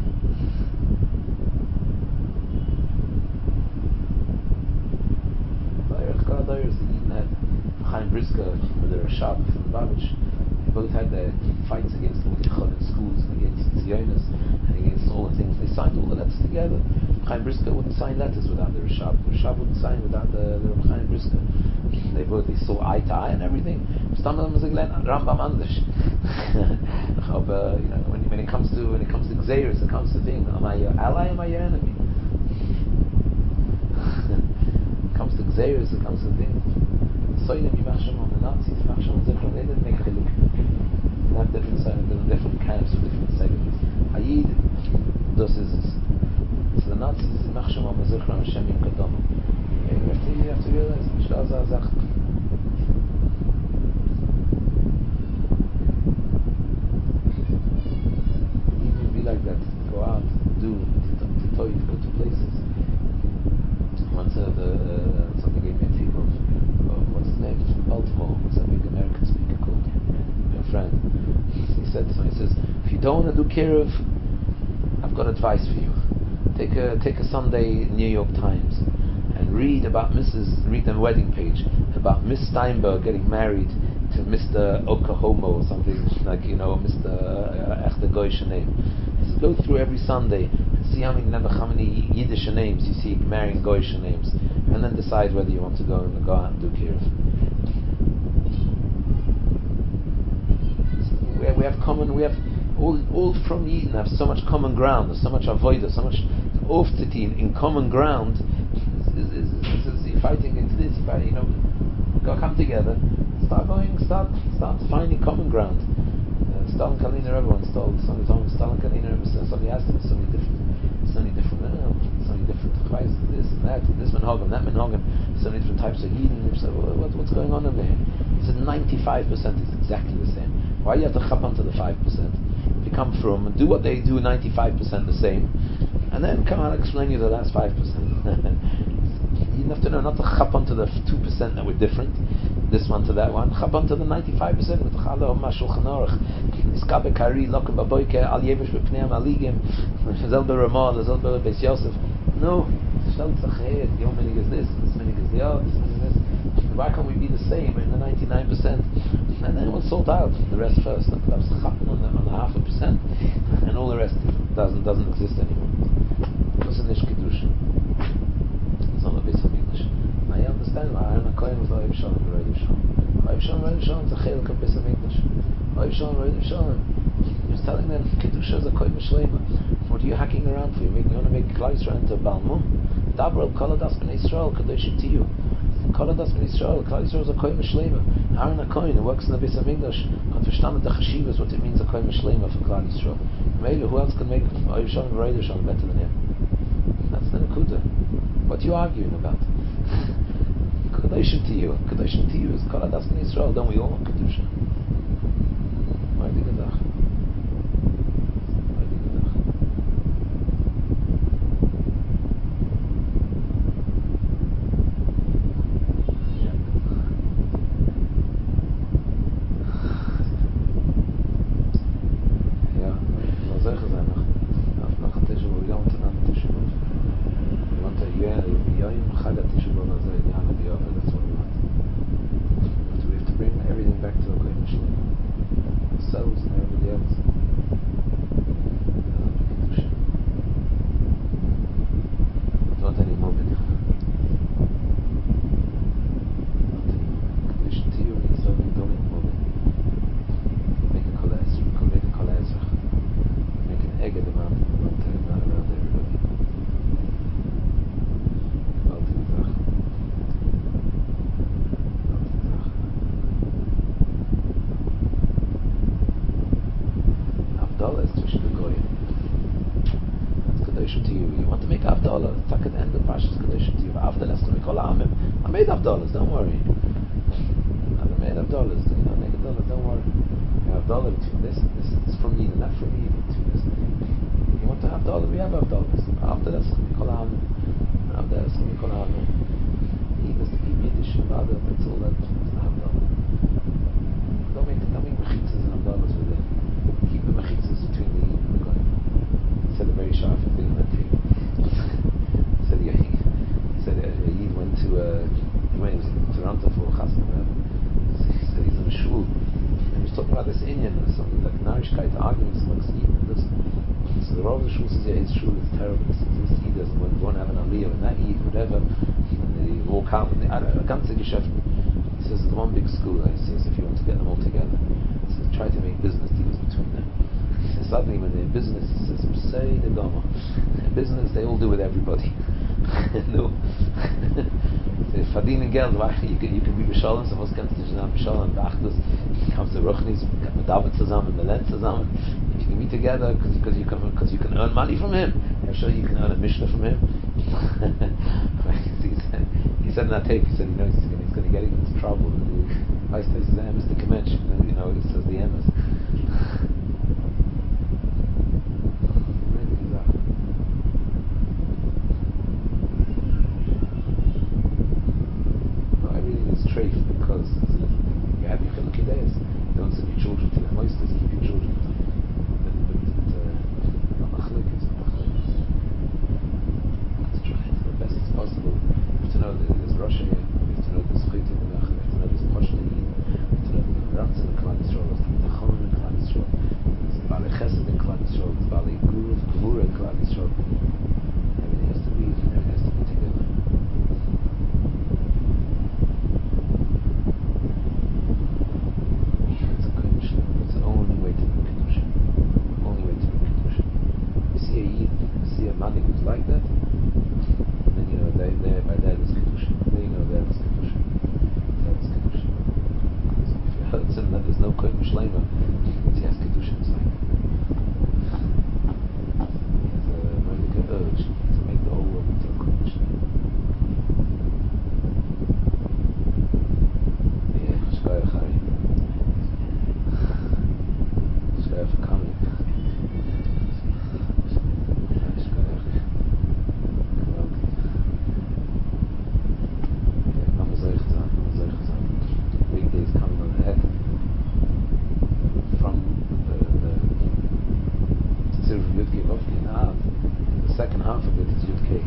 The Eden had Chaim Brisker with the Rashab from Lubavitch. They both had their fights against all the Chol schools and against Zionis and against all the things. They signed all the letters together. Chaim Brisker wouldn't sign letters without the Rashab. The Rashab wouldn't sign without the, the Chaim Brisker. They both they saw eye to eye and everything. Some of them was a Glen Rambam Andish. uh, you know, when, when it comes to when it comes to Xeris, it comes to things. Am I your ally? Am I your enemy? Comes to Xeris, it comes to things. Soilim Yimachsham on the Nazis, Yimachsham on Zikron, they didn't make chiluk. They have different sides, different camps with different segments. Hayid, this is so the Nazis, Yimachsham on the Zikron, Hashem Yim Kadam. You have to, you have to realize, Mishlaz Azach. Even be like that, go out, do, to toy, go to places. Once uh, the, uh, somebody gave me a tip of, of what's his name, from Baltimore, what's that big American speaker called? My friend. He, he said to me, he says, if you don't want to do Kiruv, I've got advice for you. Take a take a Sunday New York Times and read about Missus read the wedding page about Miss Steinberg getting married to Mister Oklahoma or something like, you know, Mister Echte Goyish name. He says, go through every Sunday. See how many how many Yiddish names you see marrying Goyish names, and then decide whether you want to go and go out and do kiruv. We, we have common, we have all all from Eden have so much common ground. There's so much avodah, so much oftity in, in common ground. Is, is, is, is, is fighting into this, you know, go come together, start going, start start finding common ground. Stalin Kalina everyone stole somebody's home. Stalin Kalina somebody asked him so many different so many different uh, so many different chayes, this and that, this manhagim, that manhagim, so many different types of Yidden. They said, well, what, what's going on over here? He said ninety-five percent is exactly the same. Why do you have to chap onto the five percent? If you come from and do what they do ninety-five percent the same, and then come out and explain you the last five percent. You have to know not to chap onto the two percent that were different, this one to that one. Chap onto the ninety-five percent with the challah of Mashulchan Aruch. Iskabe Kari, Lokum Baboike, Al Yevish B'Pneim Aligim, Zelbe Ramah, Zelbe Beis Yosef. No, Shel Tzachir, Yom Menig is this, this Menig is the other, this Menig is this. Why can't we be the same in the ninety-nine percent? And then we'll sort out the rest first. And perhaps chap on the, on the half a percent, and all the rest doesn't doesn't exist anymore. What's in Ish Kiddush? It's not a base of English. I understand why Aaron HaKohen was Oiv Shalom and Roiv Shalom. Oiv Shalom and Roiv Shalom is a chelik of base of English. Oiv Shalom and Roiv Shalom. He was telling them, Kedusha is a koy mishlema. What are you hacking around for? You, make, you want to make Klal Yisrael into a Balmum? Dabra al Kol Adas B'nai Yisrael, Kedoshim to you. Kol das ben Israel. Klal Yisrael is a kohen shlema. Aaron a kohen who works in the Beis Hamikdash can understand the chashivas what it means a kohen shlema for Klal Yisrael. Maybe who else can make Yisrael and Yisrael better than him? That's the nekuda. What are you arguing about? Kedoshim to you. Kedoshim to you is Kol das ben Israel. Don't we all want kedusha? Why do you do that? Dollars, don't worry. I made up dollars, you know, make a dollar, don't worry. You have dollar between this and this, it's from me, not from me, between this. You want to have dollars, we have our dollars. After that's going to be called Amen. After that's going to be called Amen. Even if you Yiddish and other, that's all that is to have dollars. Don't make, don't make mechitzas and have dollars with it. Keep the mechitzas between the Yid and the Goy. He said a very sharp thing that he said, he said a Yid went to uh, when he was in Toronto for Chasna, he said he's in a shul, and he was talking about this Indian, something like Narishkeit, arguments amongst Eden and this. So the Rav of the shul says, yeah, his shul is terrible. This Eid doesn't want to have an Aliyah, and that Eid, whatever, and they walk out, and they, I don't know, ganze Geschäft. He says, the one big school, he says, if you want to get them all together, he says, try to make business deals between them. He says, suddenly when they're in business, he says, say the Gama. In business, they all do with everybody. No. Verdienen Geld, you can, you can be B'Shalom, so was kannst du nicht B'Shalom, beachtest, kommst du Ruchnis, mit David zusammen, mit Len zusammen, if you can be together, because you can, because you can earn money from him, I'm sure you can earn a Mishnah from him. he, said, he said in that tape, he said, you know, he's going, he's going to get into trouble, and the vice says, the Mister Kemench, you know, he says the Emes. Because you have your chiluk days. Don't send your children to the moisters, keep your children. But not machlik, it's not machlik. To try it the best as possible. You have to know that there's Russia here, you have to know there's Chit in the Mech, you have to know there's Poshta Yid, you have to know there's Ratz in the Klal Yisrael, there's the Chom in Klal Yisrael, there's Baalei Chesed in Klal Yisrael, there's Baalei Gvura in Klal Yisrael. Everything has to be, everything has to be together. Money who's like that, and then you know they they by that is kedusha. Then you know that is kedusha. That is kedusha. So if you heard some that there's no kohen shlema, he has kedusha inside. He has a very good urge to make the whole world into a kohen shlema. Yeah, shkoyach Hari. Shkoyach for coming. Second half of it is Yud Kei.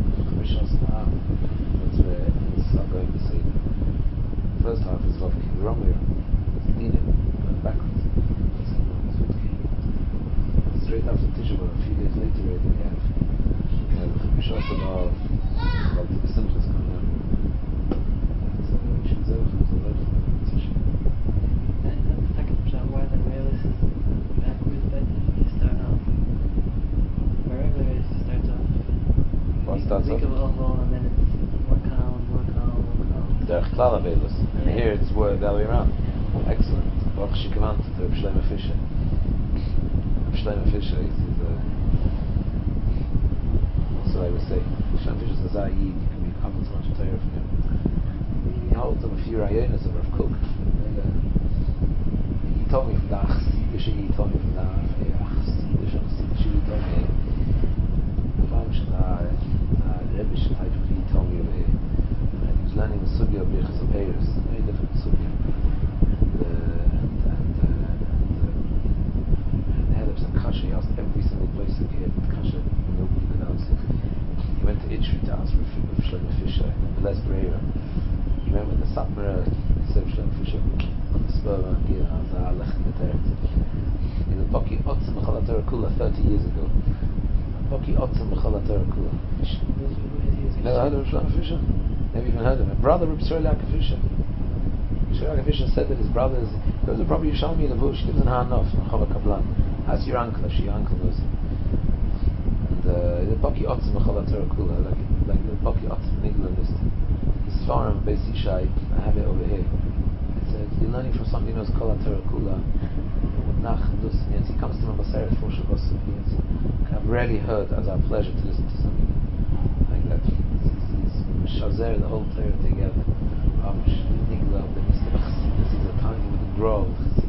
That's where it's not going to say. The first half is Vav Kei. The wrong way around. It's Dinim, going backwards. The second half is Yud Kei. Straight after Tisha B'Av, a few days later, already we have we have Chemishas B'Av. Well, the Simcha is coming out. It's a Rishon Zerach, it's a Rishon Tisha. And the second shot, why the Melis is backwards, but you start off. My regular is starts off. What starts off? Week of Oval, and then it's more calm, more calm, more calm. Derech Klal Avelos. And Yeah. here it's word the other way around. Excellent. Baruch Shikavant to Reb Shlomo Fisher. Reb Shlomo Fisher is, is a... That's what I would say. Shlomo Fisher is a Zayid. You can be covered so much Torah from him. He holds of a few Rayonis of Rav Kook. He told me from the Achsidish, he told me from the Achsidish, Achsidish, he told me the function, the Rebbish type of he told me over here. And he was learning the Sugya of Birchas HaPeiros, very different Sugya. The, and, and, uh, and the head of some Kasha, he asked every single place that he had Kasha, nobody could answer. He went to Itri to ask for Shlomo Fisher, and Les Breira. He went with the Satmar, he said Shlomo Fisher, on the spur of Gila, Azar Lech Neteret. He's a Baki Otzim Mechal HaTorah Kula thirty years ago. Baki Otzim Mechal HaTorah Kula. You never heard of Shlomo Fisher? Never even heard of him. Brother of Shlomo Yaakov Fisher. Shlomo Yaakov Fisher said that his brother is, there was a probably Yishalmi Levush, he lives in Hanof, in Chava Kablan. Ask your uncle, if your uncle knows him. And uh, the Baki Otzim Mechal HaTorah Kula, like, like the Baki Otzim Nigla list. His farm, Beis Yishai, I have it over here. It's, uh, you're learning from somebody who knows Kol HaTorah Kula. Nach, dus, yes, he comes to my Baseret for Shabbos. I've rarely heard as our pleasure to listen to somebody like that. He's Shazer, the whole Torah together. Um, Nigla, the Mister This is a tiny little grove.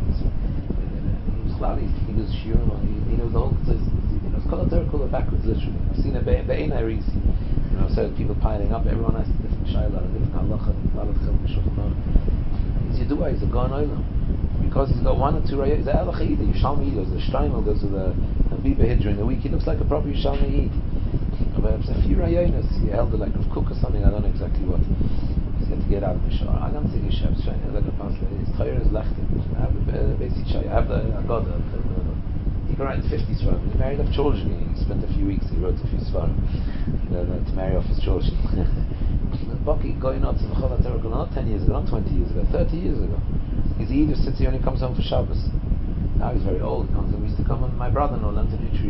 He knows Shiurim, he knows the whole place. He knows Kol HaTorah Kula backwards, literally. I've seen it Be'ein Arisi. You know, so people piling up, everyone has a different shayla, a different halacha, a lot of chilm, shulchan. He's Yedua, he's a Gan Olam. Because he's got one or two rayos, he's a Elach Eid, Yishalmi Eid, the Shtaimel goes to the Habiba Hid during the week, he looks like a proper Yishalmi Eid. But a few rayonis, he held it like a cook or something, I don't know exactly what. He's got to get out of the shah. I don't think he's Shab Shtaimel, like a pass, his Torah is Lechtim. I have the basic shayla, I have the Agoda. He can write fifty svarim. He married off children. He spent a few weeks. He wrote a few svarim you know, to marry off his children. Baki going on to the Chol HaTorah not ten years ago, not twenty years ago, thirty years ago. He's the Eid who sits here and he comes home for Shabbos. Now he's very old. He comes home. He used to come on my brother-in-law, Lantan Itri.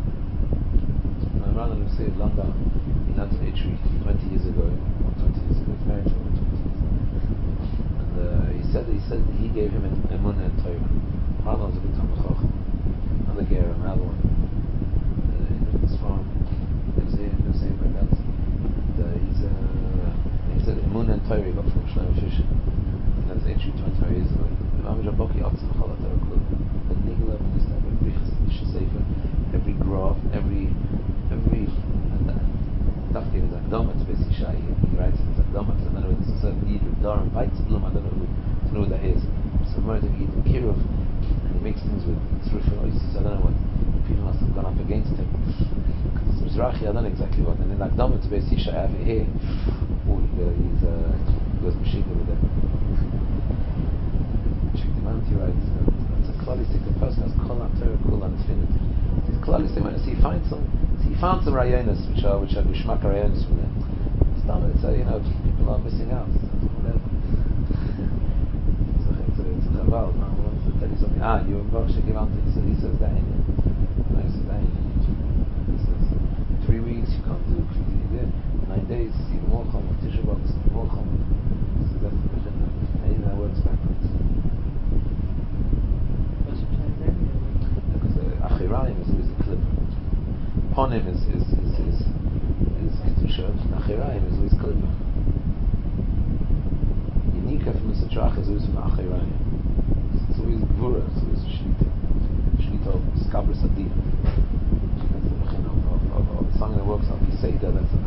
My brother-in-law said Landa in Lantan Itri twenty years ago. Not twenty years ago. He's married for over twenty years. And uh, he said he said he gave him an emunah and Torah. Harlan was a good Talmud Chacham. Another Gera, another one. Uh, in this farm, lives here, lives here by that. And, uh, he's uh, he said Emunah and Torah he got from Shlomo Fisher. And that's actually twenty-five years ago. The Mamash Aboki Otzim Chol HaTorah Kula. The Nigla, every Chassidisha Sefer, every graph, every every Dafke is Akdoma to Beis Yishai. He writes it as Akdoma. I don't know if this is a need of Dar and Weitzblum. I don't know who, I don't know what that is. So more than Yid Kirov. He makes things with Tzrufin Oisis, I don't know what people must have gone up against him. Because it's Mizrahi, I don't know exactly what. And in Akdama to Beis Yishai, I have it here. Oh, he, uh, he's, uh, he goes Mashiach with it. Check the amount he writes. That's a klalistic, a person has Kol HaTorah Kula and Tfinity. It's klalistic, when he finds some, he found some Rayonis, which are, which are Gishmak Rayonis from there. It's done, it's, uh, you know, people are missing out. Whatever. It's a, it's a, it's a chaval, no? Tell you something. Ah, you and Baruch Shekivant, he says, he says that in it. No, he says that in it. He says, three weeks you can't do it. Nine days, even more common. Tisha B'Av, even more common. He says that's the Mishnah. And even that works backwards. Because uh, Achirayim is always a clip. Ponim is is is is is Kedusha. Achirayim is always clip. Unika from the Satrach is always from Achirayim. It's always Gvura, it's always Shlita. Shlita of Skabra Sadin. That's the Mechin of, of, of, of something that works on Kiseda, that's the